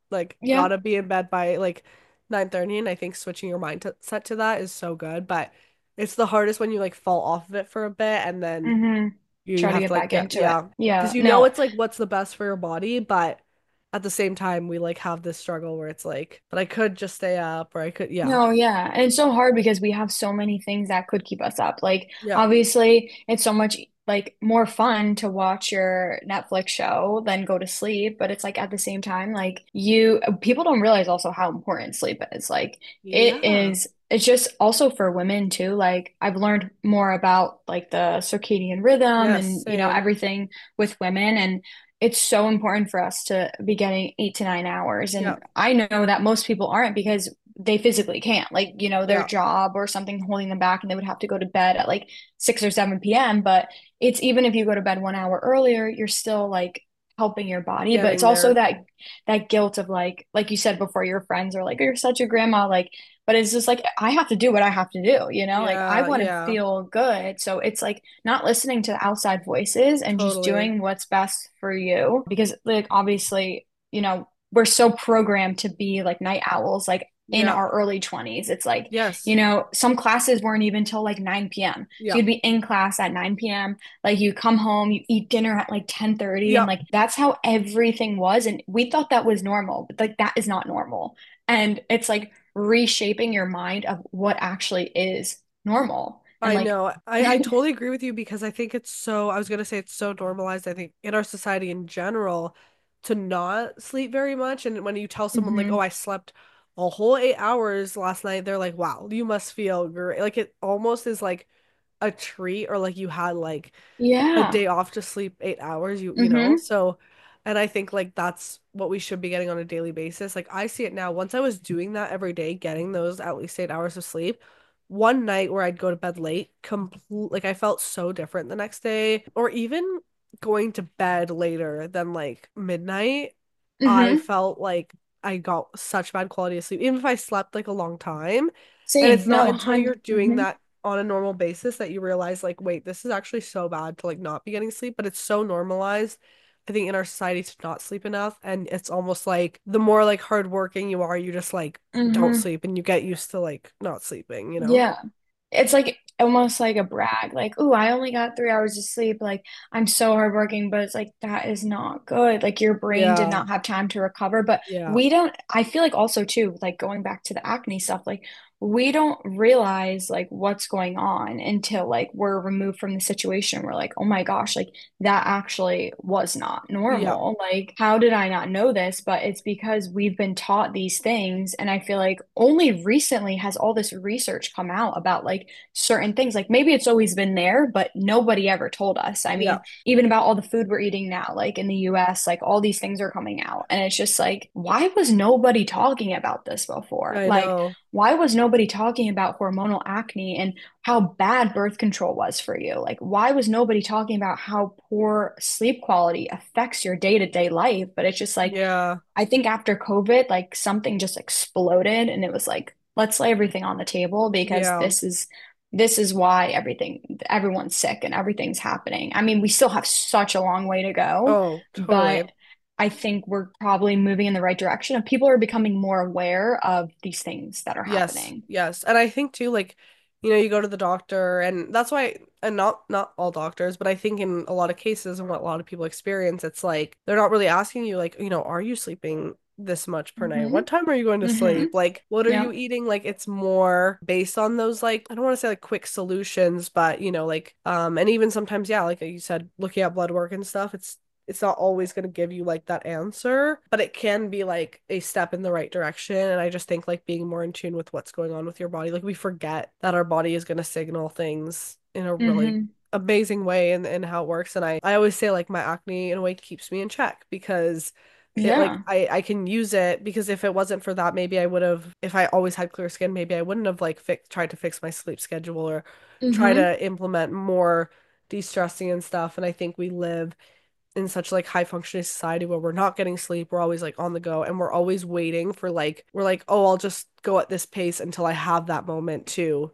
like Yeah. gotta be in bed by like nine thirty, and I think switching your mind to, set to that is so good, but it's the hardest when you like fall off of it for a bit and then hmm you Try to have get to like back get, into it. yeah, because Yeah. you know No. it's like what's the best for your body, but at the same time we like have this struggle where it's like, but I could just stay up or I could, yeah. No, yeah. And it's so hard because we have so many things that could keep us up. Like, Yeah. obviously, it's so much like more fun to watch your Netflix show than go to sleep. But it's like at the same time, like you people don't realize also how important sleep is. Like it Yeah. is it's just also for women too. Like I've learned more about like the circadian rhythm Yes, and you know same. everything with women and it's so important for us to be getting eight to nine hours. Yeah. And I know that most people aren't because they physically can't. Like, you know, their Yeah. job or something holding them back and they would have to go to bed at like six or seven p m. But it's even if you go to bed one hour earlier, you're still like helping your body. But it's Getting also there. that that guilt of like, like you said before, your friends are like, you're such a grandma. Like, but it's just like I have to do what I have to do, you know? Like I Yeah, want to yeah, feel good. So it's like not listening to outside voices and just totally. doing what's best for you. Because like obviously, you know, we're so programmed to be like night owls. Like in Yeah. our early twenties. It's like, you Yes. know, some classes weren't even till like nine p m. So Yeah. you'd be in class at nine p m. Like you come home, you eat dinner at like ten thirty and Yeah. like that's how everything was and we thought that was normal, but like that is not normal. And it's like reshaping your mind of what actually is normal. And I like know. I, I totally agree with you because I think it's so, I was gonna say it's so normalized, I think, in our society in general to not sleep very much. And when you tell someone like, oh, mhm. I slept a whole eight hours last night, they're like, wow, you must feel great. Like it almost is like a treat or like you had like a Yeah. day off to sleep eight hours, you you know? Mhm. So, and I think like that's what we should be getting on a daily basis. Like I see it now. Once I was doing that every day, getting those at least eight hours of sleep, one night where I'd go to bed late, complete like I felt so different the next day, or even going to bed later than like midnight, I Mhm. felt like I got such bad quality of sleep, even if I slept like a long time. And Same. it's not No, until you're hun. doing Mhm. that on a normal basis that you realize like, wait, this is actually so bad to like not be getting sleep, but it's so normalized, I think, in our society to not sleep enough. And it's almost like the more like hardworking you are, you just like don't Mhm. sleep and you get used to like not sleeping, you know? Yeah. It's like almost like a brag, like, oh, I only got three hours of sleep. Like, I'm so hardworking, but it's like that is not good. Like, your brain did Yeah. not have time to recover. But Yeah. we don't, I feel like also, too, like going back to the acne stuff, like, we don't realize like what's going on until like we're removed from the situation. We're like, oh my gosh, like that actually was not Yeah. normal. Like, how did I not know this? But it's because we've been taught these things. And I feel like only recently has all this research come out about like certain things. Like maybe it's always been there, but nobody ever told us. I Yeah. mean, even about all the food we're eating now, like in the U S, like all these things are coming out. And it's just like, why was nobody talking about this before? I Like, know. why was nobody talking about hormonal acne and how bad birth control was for you? Like, why was nobody talking about how poor sleep quality affects your day-to-day life? But it's just like, Yeah. I think after COVID, like something just exploded and it was like, let's lay everything on the table because Yeah. this is this is why everything everyone's sick and everything's happening. I mean, we still have such a long way to go, Oh, but totally. I think we're probably moving in the right direction and people are becoming more aware of these things that are Yes, happening. yes. And I think too, like, you know, you go to the doctor and that's why, and not not all doctors, but I think in a lot of cases and what a lot of people experience, it's like they're not really asking you, like, you know, are you sleeping this much per night? Mm-hmm. What time are you going to Mm-hmm. sleep? Like, what are you Yep. eating? Like, it's more based on those, like, I don't want to say like quick solutions, but you know, like, um, and even sometimes, yeah, like you said, looking at blood work and stuff, it's it's not always going to give you like that answer, but it can be like a step in the right direction. And I just think like being more in tune with what's going on with your body, like we forget that our body is going to signal things in a really Mm-hmm. amazing way and, and how it works. And I, I always say like my acne in a way keeps me in check because it like Yeah. I, I can use it because if it wasn't for that, maybe I would have, if I always had clear skin, maybe I wouldn't have like fix, tried to fix my sleep schedule or try Mm-hmm. to implement more de-stressing and stuff. And I think we live in such like high functioning society where we're not getting sleep, we're always like on the go and we're always waiting for like we're like, oh, I'll just go at this pace until I have that moment to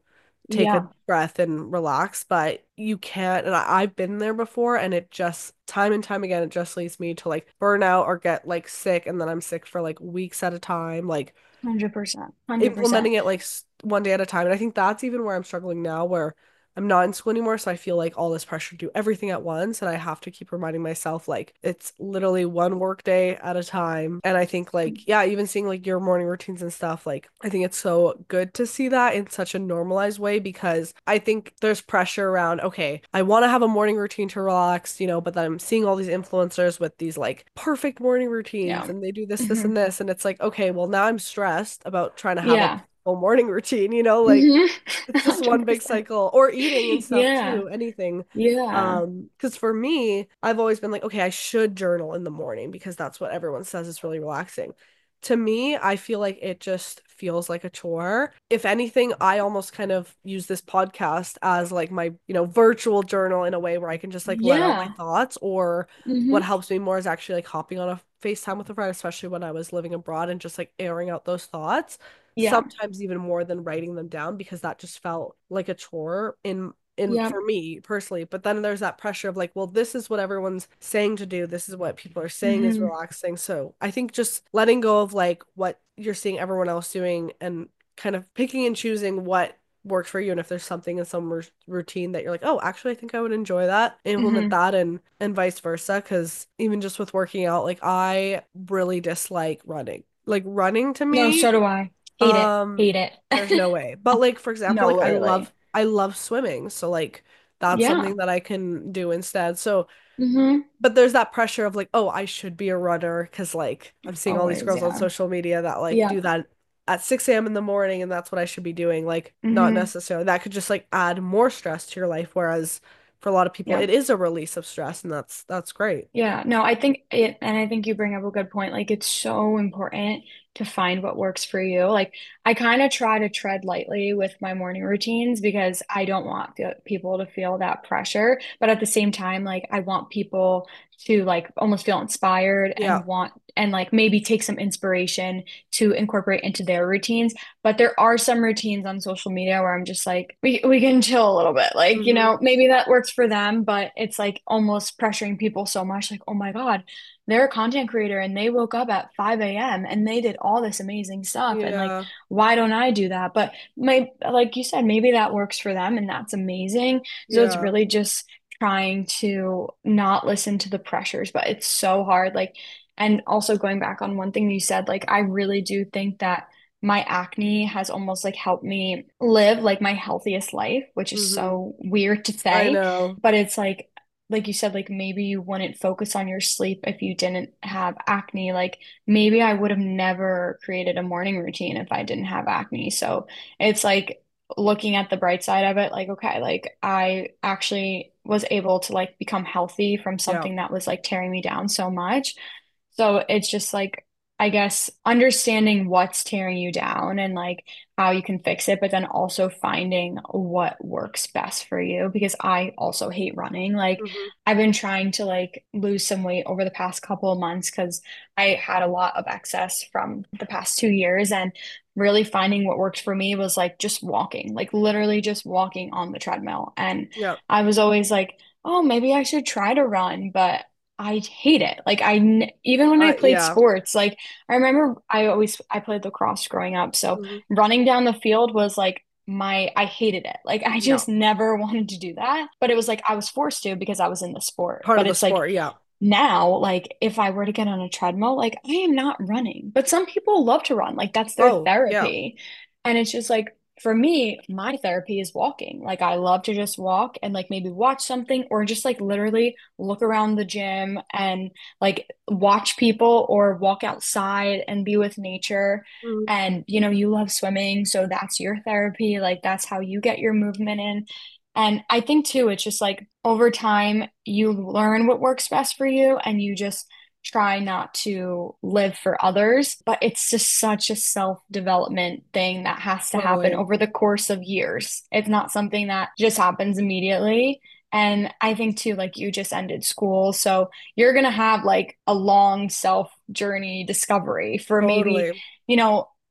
take a Yeah, breath and relax, but you can't. And I, I've been there before, and it just time and time again, it just leads me to like burn out or get like sick, and then I'm sick for like weeks at a time, like one hundred percent. one hundred percent. implementing it like s- one day at a time. And I think that's even where I'm struggling now, where I'm not in school anymore, so I feel like all this pressure to do everything at once, and I have to keep reminding myself like it's literally one work day at a time. And I think like yeah, even seeing like your morning routines and stuff, like I think it's so good to see that in such a normalized way because I think there's pressure around, okay, I want to have a morning routine to relax, you know, but then I'm seeing all these influencers with these like perfect morning routines Yeah. and they do this, this, Hmm. and this, and it's like, okay, well now I'm stressed about trying to have a Yeah. full morning routine, you know, like Hmm. it's just one big one hundred percent. cycle or eating and stuff Yeah. too, anything. Yeah. Um, because for me, I've always been like, okay, I should journal in the morning because that's what everyone says is really relaxing. To me, I feel like it just feels like a chore. If anything, I almost kind of use this podcast as like my, you know, virtual journal in a way where I can just like let out my Yeah. thoughts. Or what Hmm. helps me more is actually like hopping on a FaceTime with a friend, especially when I was living abroad and just like airing out those thoughts Yeah. sometimes even more than writing them down because that just felt like a chore in in Yeah. for me personally. But then there's that pressure of like, well, this is what everyone's saying to do. This is what people are saying is Hmm. relaxing. So I think just letting go of like what you're seeing everyone else doing and kind of picking and choosing what works for you. And if there's something in some r routine that you're like, oh, actually, I think I would enjoy that, implement Hmm. that, and and vice versa. Because even just with working out, like I really dislike running. Like running to No, so me, do I. Hate it. um, Hate it. there's no way. But like for example, No, like I literally. love I love swimming. So like that's Yeah. something that I can do instead. So Hmm. but there's that pressure of like, oh, I should be a runner because like I'm seeing all these Always. girls on Yeah. social media that like Yeah. do that at six a m in the morning and that's what I should be doing. Like not Hmm. necessarily. That could just like add more stress to your life. Whereas for a lot of people Yeah. it is a release of stress and that's that's great. Yeah, no, I think it, and I think you bring up a good point. Like, it's so important to find what works for you. Like, I kind of try to tread lightly with my morning routines because I don't want the, people to feel that pressure. But at the same time, like, I want people to like almost feel inspired Yeah. and want, and like maybe take some inspiration to incorporate into their routines. But there are some routines on social media where I'm just like, we, we can chill a little bit. Like, you Hmm. know, maybe that works for them, but it's like almost pressuring people so much. Like, oh my God, they're a content creator and they woke up at five a m and they did all this amazing stuff. And like, Yeah. why don't I do that? But my, like you said, maybe that works for them and that's amazing. So it's Yeah. really just trying to not listen to the pressures, but it's so hard. Like, and also going back on one thing you said, like, I really do think that my acne has almost like helped me live like my healthiest life, which is Hmm. so weird to I say, know. but it's like like you said, like maybe you wouldn't focus on your sleep if you didn't have acne. Like maybe I would have never created a morning routine if I didn't have acne. So it's like looking at the bright side of it, like, okay, like I actually was able to like become healthy from Yeah. something that was like tearing me down so much. So it's just like, I guess, understanding what's tearing you down and like how you can fix it, but then also finding what works best for you. Because I also hate running. Like, Hmm. I've been trying to like lose some weight over the past couple of months because I had a lot of excess from the past two years. And really finding what worked for me was like just walking, like literally just walking on the treadmill. And Yeah. I was always like, oh, maybe I should try to run, but I hate it. Like I n even when I Uh, played yeah. sports, like I remember I always I played lacrosse growing up. So Hmm. running down the field was like my I hated it. Like I Yeah. just never wanted to do that. But it was like I was forced to because I was in the sport. Part of But the it's like sport. Yeah. now, like if I were to get on a treadmill, like I am not running. But some people love to run, like that's their Oh, yeah. therapy. And it's just like for me, my therapy is walking. Like I love to just walk and like maybe watch something or just like literally look around the gym and like watch people or walk outside and be with nature. Mhm. And you know, you love swimming, so that's your therapy. Like that's how you get your movement in. And I think too, it's just like over time, you learn what works best for you and you just try not to live for others. But it's just such a self-development thing that has to happen Totally. over the course of years. It's not something that just happens immediately. And I think too, like you just ended school. So you're going to have like a long self journey discovery for maybe, Totally. you know,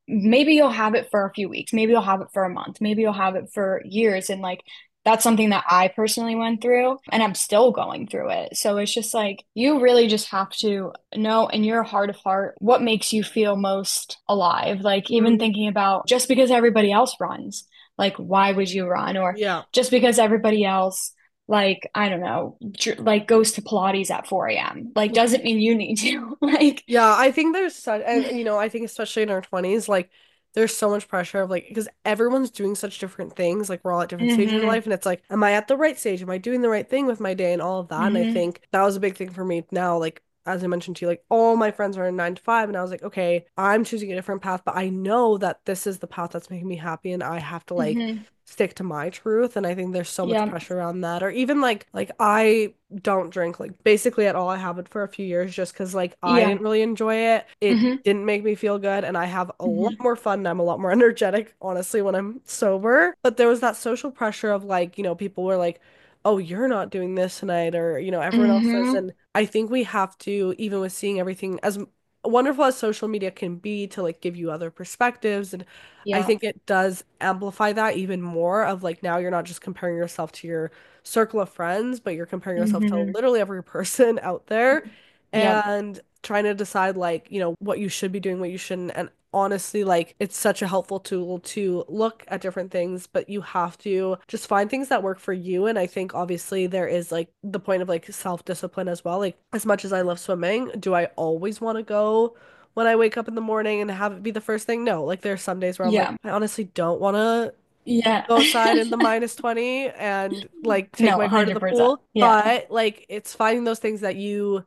maybe you'll have it for a few weeks, maybe you'll have it for a month, maybe you'll have it for years. And like, that's something that I personally went through and I'm still going through it. So it's just like, you really just have to know in your heart of heart what makes you feel most alive. Like, even Mm, thinking about just because everybody else runs, like, why would you run? Or yeah. just because everybody else, like, I don't know, dr- like goes to Pilates at four a m, like, doesn't mean you need to. Like, Yeah, I think there's such, and you know, I think especially in our twenties, like there's so much pressure of like, because everyone's doing such different things, like we're all at different stages in hmm life, and it's like, am I at the right stage? Am I doing the right thing with my day and all of that? And I hmm think that was a big thing for me now, like as I mentioned to you, like all my friends are in nine to five, and I was like, okay, I'm choosing a different path, but I know that this is the path that's making me happy, and I have to like hmm stick to my truth. And I think there's so much Yeah. pressure around that. Or even like like I don't drink like basically at all. I haven't for a few years just because like I Yeah. didn't really enjoy it. It hmm didn't make me feel good, and I have a lot hmm more fun and I'm a lot more energetic, honestly, when I'm sober. But there was that social pressure of like, you know, people were like, oh, you're not doing this tonight, or you know, everyone else is. hmm And I think we have to, even with seeing everything as wonderful as social media can be to like give you other perspectives, and I Yeah. think it does amplify that even more of like now you're not just comparing yourself to your circle of friends, but you're comparing yourself to hmm literally every person out there Yep. and trying to decide like, you know, what you should be doing, what you shouldn't. And honestly, like it's such a helpful tool to look at different things, but you have to just find things that work for you. And I think obviously there is like the point of like self-discipline as well. Like as much as I love swimming, do I always want to go when I wake up in the morning and have it be the first thing? No, like there's some days where I'm like, Yeah. I honestly don't want to Yeah. go outside in the minus twenty and like take No, my car to the one hundred percent. pool. Yeah. But like it's finding those things that you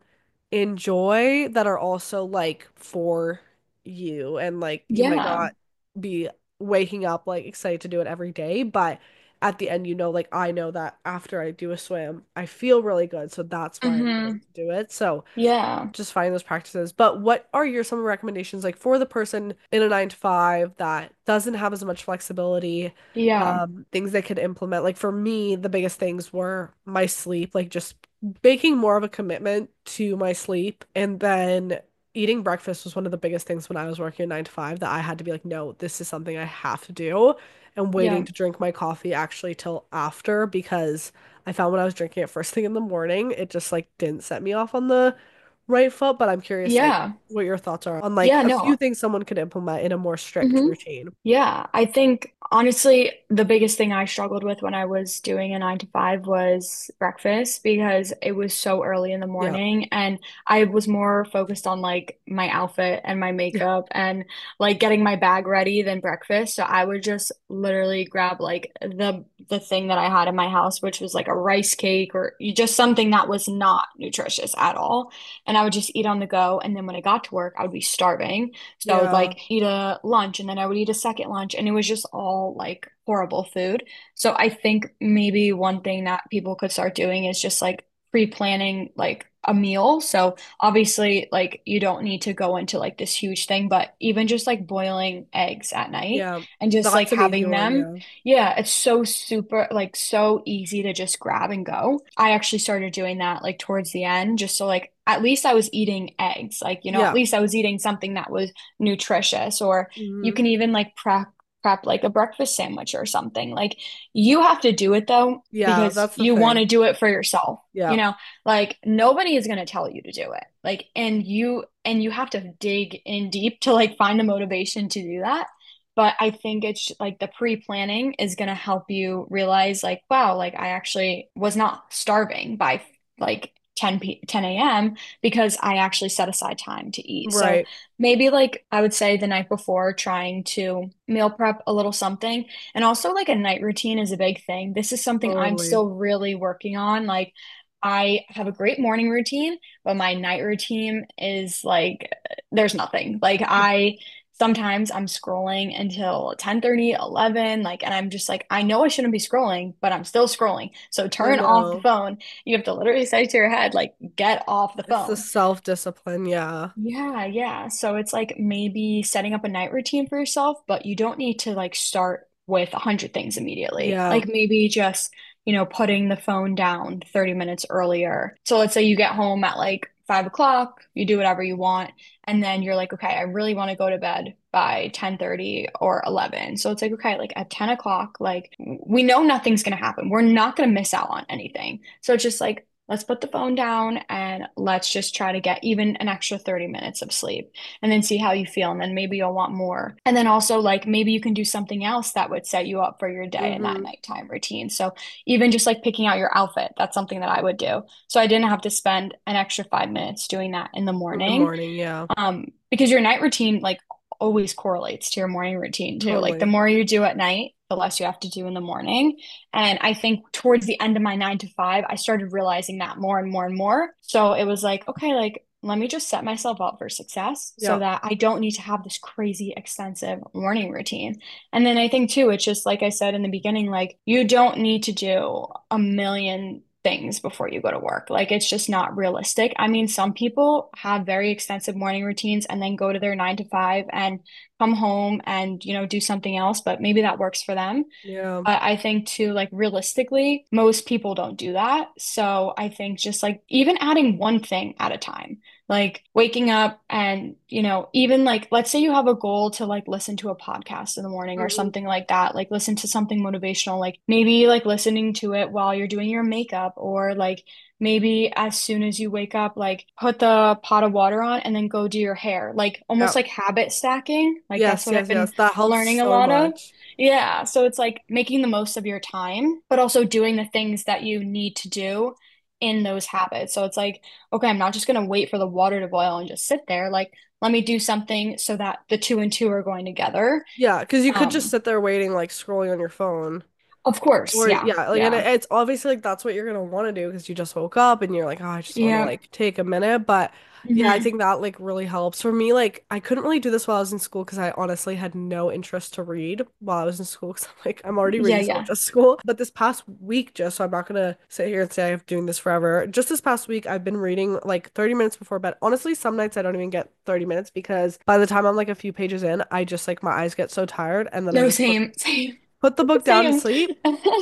enjoy that are also like for you. And like you might Yeah. not be waking up like excited to do it every day, but at the end, you know, like I know that after I do a swim, I feel really good. So that's why I'm going hmm to do it. So Yeah. just find those practices. But what are your some recommendations like for the person in a nine to five that doesn't have as much flexibility, Yeah. um, things they could implement? Like for me, the biggest things were my sleep, like just making more of a commitment to my sleep. And then eating breakfast was one of the biggest things when I was working a nine to five that I had to be like, no, this is something I have to do. And waiting Yeah. to drink my coffee actually till after because I found when I was drinking it first thing in the morning, it just like didn't set me off on the right foot, but I'm curious like Yeah. what your thoughts are on like Yeah. a few No. things someone could implement in a more strict hmm routine. Yeah, I think honestly, the biggest thing I struggled with when I was doing a nine to five was breakfast because it was so early in the Yeah. morning and I was more focused on like my outfit and my Yeah. makeup and like getting my bag ready than breakfast. So I would just literally grab like the the thing that I had in my house, which was like a rice cake or just something that was not nutritious at all. And I would just eat on the go. And then when I got to work, I would be starving. So I would Yeah. like eat a lunch and then I would eat a second lunch and it was just all like horrible food. So I think maybe one thing that people could start doing is just like pre-planning like a meal. So obviously like you don't need to go into like this huge thing, but even just like boiling eggs at night Yeah. and just like That's an easy having one, them. yeah. Yeah, it's so super like so easy to just grab and go. I actually started doing that like towards the end just so like at least I was eating eggs. Like, you know, at Yeah. least I was eating something that was nutritious, or you Hmm. can even like prep prep like a breakfast sandwich or something. Like you have to do it though Yeah, because that's the you want thing. to do it for yourself. You Yeah. know, like nobody is going to tell you to do it. Like and you and you have to dig in deep to like find the motivation to do that. But I think it's like the pre-planning is going to help you realize like wow, like I actually was not starving by like ten p ten a m because I actually set aside time to eat. So Right. maybe like I would say the night before trying to meal prep a little something. And also like a night routine is a big thing. This is something I'm Totally. still really working on. Like I have a great morning routine, but my night routine is like there's nothing. Like I sometimes I'm scrolling until ten thirty, eleven, like and I'm just like I know I shouldn't be scrolling, but I'm still scrolling. So I turn off the know. phone. You have to literally say to your head like get off the It's the phone. self-discipline, yeah. Yeah, yeah. So it's like maybe setting up a night routine for yourself, but you don't need to like start with a hundred things immediately. Yeah. Like maybe just, you know, putting the phone down thirty minutes earlier. So let's say you get home at like five o'clock, you do whatever you want, and then you're like, okay, I really want to go to bed by ten thirty or eleven. So it's like, okay, like at ten o'clock, like we know nothing's gonna happen. We're not gonna miss out on anything. So it's just like, let's put the phone down and let's just try to get even an extra thirty minutes of sleep and then see how you feel. And then maybe you'll want more. And then also, like, maybe you can do something else that would set you up for your day in that Mm-hmm. nighttime routine. So even just like picking out your outfit, that's something that I would do. So I didn't have to spend an extra five minutes doing that in the In the morning. morning, yeah. Um, because your night routine, like, always correlates to your morning routine too. Like the Totally. more you do at night, the less you have to do in the morning. And I think towards the end of my nine to five, I started realizing that more and more and more. So it was like, okay, like let me just set myself up for success so Yeah. that I don't need to have this crazy extensive morning routine. And then I think too, it's just like I said in the beginning, like you don't need to do a million things before you go to work. Like it's just not realistic. I mean, some people have very extensive morning routines and then go to their nine to five and come home and, you know, do something else, but maybe that works for them. Yeah. But I think too, like realistically, most people don't do that. So I think just like even adding one thing at a time, like waking up and, you know, even like, let's say you have a goal to like listen to a podcast in the morning or Mm-hmm. something like that, like listen to something motivational, like maybe like listening to it while you're doing your makeup or like maybe as soon as you wake up, like put the pot of water on and then go do your hair, like almost Yeah. like habit stacking. Like that's Yes, what I've yes, been yes. That helps learning a so lot of. much. Yeah, so it's like making the most of your time, but also doing the things that you need to do in those habits. So it's like, okay, I'm not just going to wait for the water to boil and just sit there. Like, let me do something so that the two and two are going together. Yeah, because you could just Um, sit there waiting, like scrolling on your phone. of course, Or yeah, yeah, like and yeah, it, it's obviously like that's what you're gonna want to do because you just woke up and you're like, oh, I just want to yeah. like take a minute. But yeah, I Hmm. think that like really helps for me. Like I couldn't really do this while I was in school because I honestly had no interest to read while I was in school because I'm like I'm already Yeah, reading so much yeah. at school. But this past week, just so I'm not gonna sit here and say I'm doing this forever. Just this past week, I've been reading like thirty minutes before bed. Honestly, some nights I don't even get thirty minutes because by the time I'm like a few pages in, I just like my eyes get so tired and then I No, just put same, same, put the book down to same. sleep.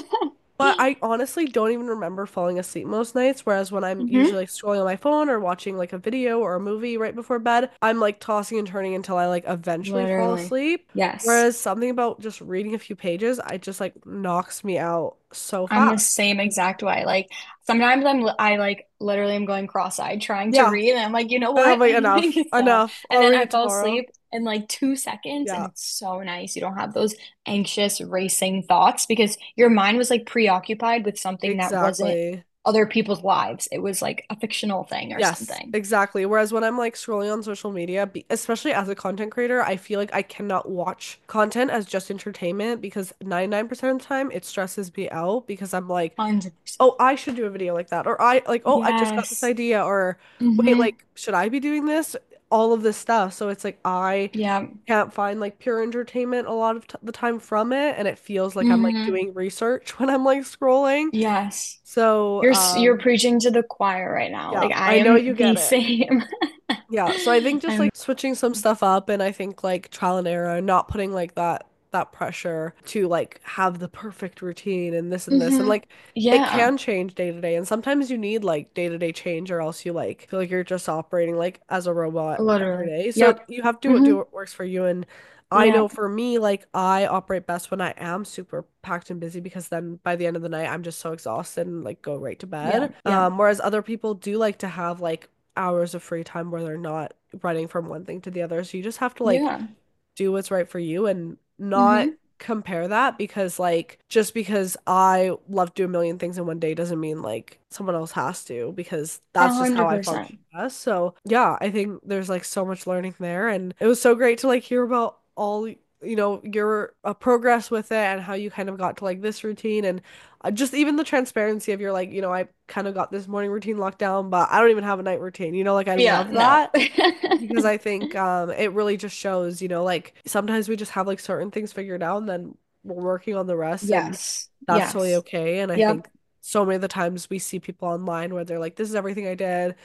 But I honestly don't even remember falling asleep most nights, whereas when I'm Hmm. usually like scrolling on my phone or watching like a video or a movie right before bed, I'm like tossing and turning until I like eventually fall Literally. asleep. Yes. Whereas something about just reading a few pages, I just like knocks me out so I'm the fast. same exact way. Like sometimes I'm I like literally am going cross-eyed trying to Yeah. read and I'm like, you know And I'm what? like, I'm going enough, to stop. enough. And I'll then read I it fall tomorrow. asleep in like two seconds and Yeah. it's so nice. You don't have those anxious racing thoughts because your mind was like preoccupied with something that wasn't Exactly. other people's lives. It was like a fictional thing or Yes, something. exactly. Whereas when I'm like scrolling on social media, be especially as a content creator, I feel like I cannot watch content as just entertainment because ninety-nine percent of the time it stresses me out because I'm like, one hundred percent. oh, I should do a video like that. Or I like, oh, I just got this Yes. idea. Or wait, Hmm. like, should I be doing this? All of this stuff. So it's like I Yeah. can't find like pure entertainment a lot of t the time from it. And it feels like I'm like Hmm. doing research when I'm like scrolling. Yes. So, You're s- you're um, preaching to the choir right now. yeah, Like I I know am you the get it. same. Yeah, so I think just I'm like switching some stuff up and I think like trial and error, not putting like that that pressure to like have the perfect routine and this and this and hmm. like it Yeah. can change day to day and sometimes you need like day to day change or else you like feel like you're just operating like as a robot every Literally. day. So Yep. you have to do Hmm. what works for you and I Yeah. know for me like I operate best when I am super packed and busy because then by the end of the night I'm just so exhausted and like go right to Yeah. bed. Yeah. Um, whereas other people do like to have like hours of free time where they're not running from one thing to the other. So you just have to like Yeah. do what's right for you and not Hmm. compare that because like just because I love to do a million things in one day doesn't mean like someone else has to because A that's just how hundred I percent. function best. So yeah, I think there's like so much learning there and it was so great to like hear about all you know your uh, progress with it and how you kind of got to like this routine and uh, just even the transparency of your like you know I kind of got this morning routine locked down but I don't even have a night routine you know like I Yeah. love No. that because I think um it really just shows, you know, like sometimes we just have like certain things figured out and then we're working on the rest and Yes. that's totally Yes. okay. And I Yep. think so many of the times we see people online where they're like, this is everything I did.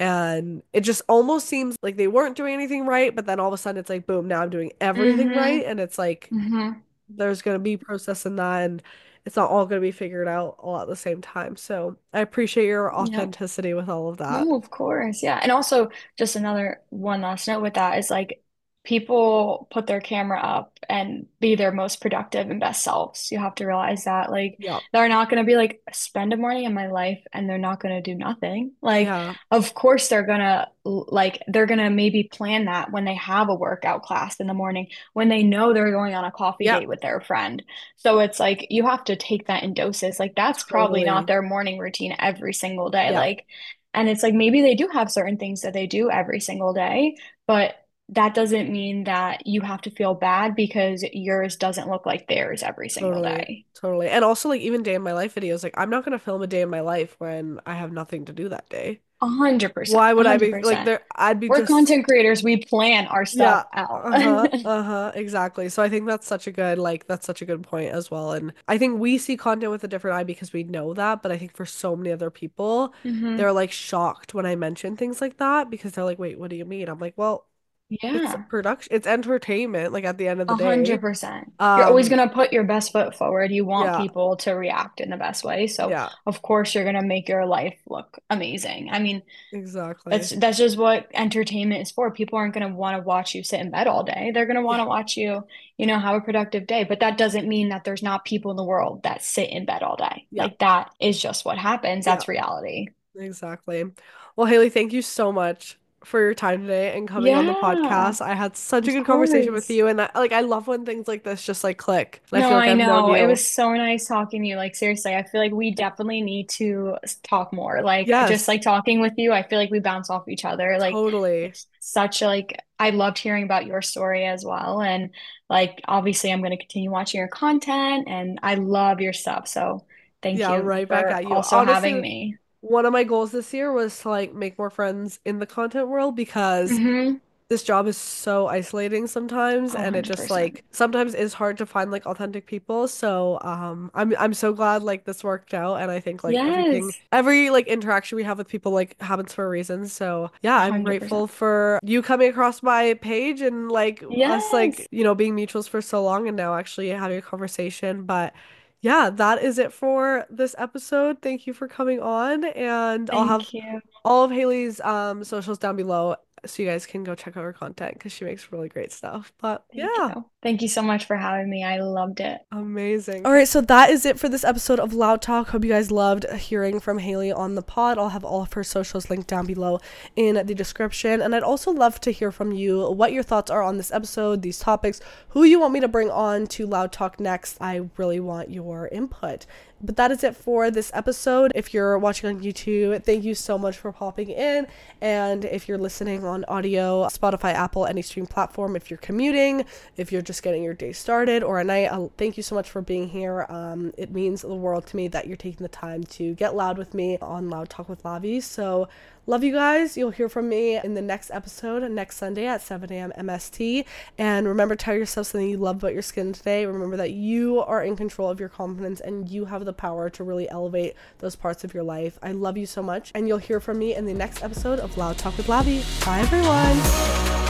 And it just almost seems like they weren't doing anything right, but then all of a sudden it's like, boom, now I'm doing everything Hmm. right. And it's like Hmm. there's gonna be process in that and it's not all going to be figured out all at the same time. So I appreciate your Yeah. authenticity with all of that. No, of course. Yeah. And also, just another one last note with that is like people put their camera up and be their most productive and best selves. You have to realize that, like, Yeah. they're not going to be like, spend a morning in my life and they're not going to do nothing. Like, Yeah. of course, they're going to, like, they're going to maybe plan that when they have a workout class in the morning, when they know they're going on a coffee Yeah. date with their friend. So it's like, you have to take that in doses. Like, that's probably not Totally. their morning routine every single day. Yeah. Like, and it's like maybe they do have certain things that they do every single day, but that doesn't mean that you have to feel bad because yours doesn't look like theirs every single Totally. day. Totally. And also like even day in my life videos, like I'm not going to film a day in my life when I have nothing to do that day. A hundred percent, Why a would I hundred be like percent. there? I'd be We're just content creators. We plan our stuff yeah. out. Uh-huh. Uh-huh. Exactly. So I think that's such a good like that's such a good point as well. And I think we see content with a different eye because we know that, but I think for so many other people, hmm they're like shocked when I mention things like that because they're like, "Wait, what do you mean?" I'm like, "Well, it's Yeah. production, it's entertainment like at the end of the A day." hundred percent. You're always Um, gonna put your best foot forward. You want yeah. people to react in the best way. So Yeah. of course you're gonna make your life look amazing. I mean, Exactly. That's that's just what entertainment is for. People aren't going to want to watch you sit in bed all day. They're going to want Yeah. to watch you, you know, have a productive day. But that doesn't mean that there's not people in the world that sit in bed all day. Yeah. Like that is just what happens. Yeah. That's reality. Exactly. Well, Haley, thank you so much for your time today and coming on the Yeah, podcast. I had such a of good conversation with course. you, and I, like I love when things like this just like click. And I No, feel like I I've known know. It you. was so nice talking to you. Like, seriously, I feel like we definitely need to s- talk more. Like, just Yes, like talking with you, I feel like we bounce off each other. Like, totally. it's such a, like, I loved hearing about your story as well. And, like, obviously, I'm going to continue watching your content and I love your stuff. So, thank Yeah, you right back for at you. also having Honestly, me. one of my goals this year was to like make more friends in the content world because Mm-hmm. this job is so isolating sometimes Oh, and it just one hundred percent. like sometimes is hard to find like authentic people. So um I'm I'm so glad like this worked out and I think like everything Yes, every like interaction we have with people like happens for a reason. So yeah, I'm grateful one hundred percent. for you coming across my page and like us like, Yes. you know, being mutuals for so long and now actually having a conversation. But yeah, that is it for this episode. Thank you for coming on and I'll have Thank you. all of Haley's um socials down below so you guys can go check out her content because she makes really great stuff. But Thank yeah, you. Thank you so much for having me. I loved it. amazing. All right, so that is it for this episode of Loud Talk. Hope you guys loved hearing from Haley on the pod. I'll have all of her socials linked down below in the description. And I'd also love to hear from you what your thoughts are on this episode, these topics, who you want me to bring on to Loud Talk next. I really want your input. But that is it for this episode. If you're watching on YouTube, thank you so much for popping in. And if you're listening on audio, Spotify, Apple, any stream platform, if you're commuting, if you're just getting your day started or at night, I'll, thank you so much for being here. Um, it means the world to me that you're taking the time to get loud with me on Loud Talk with Lavi. So love you guys. You'll hear from me in the next episode next Sunday at seven a.m. M S T. And remember, tell yourself something you love about your skin today. Remember that you are in control of your confidence and you have the power to really elevate those parts of your life. I love you so much. And you'll hear from me in the next episode of Loud Talk with Lavi. Bye, everyone.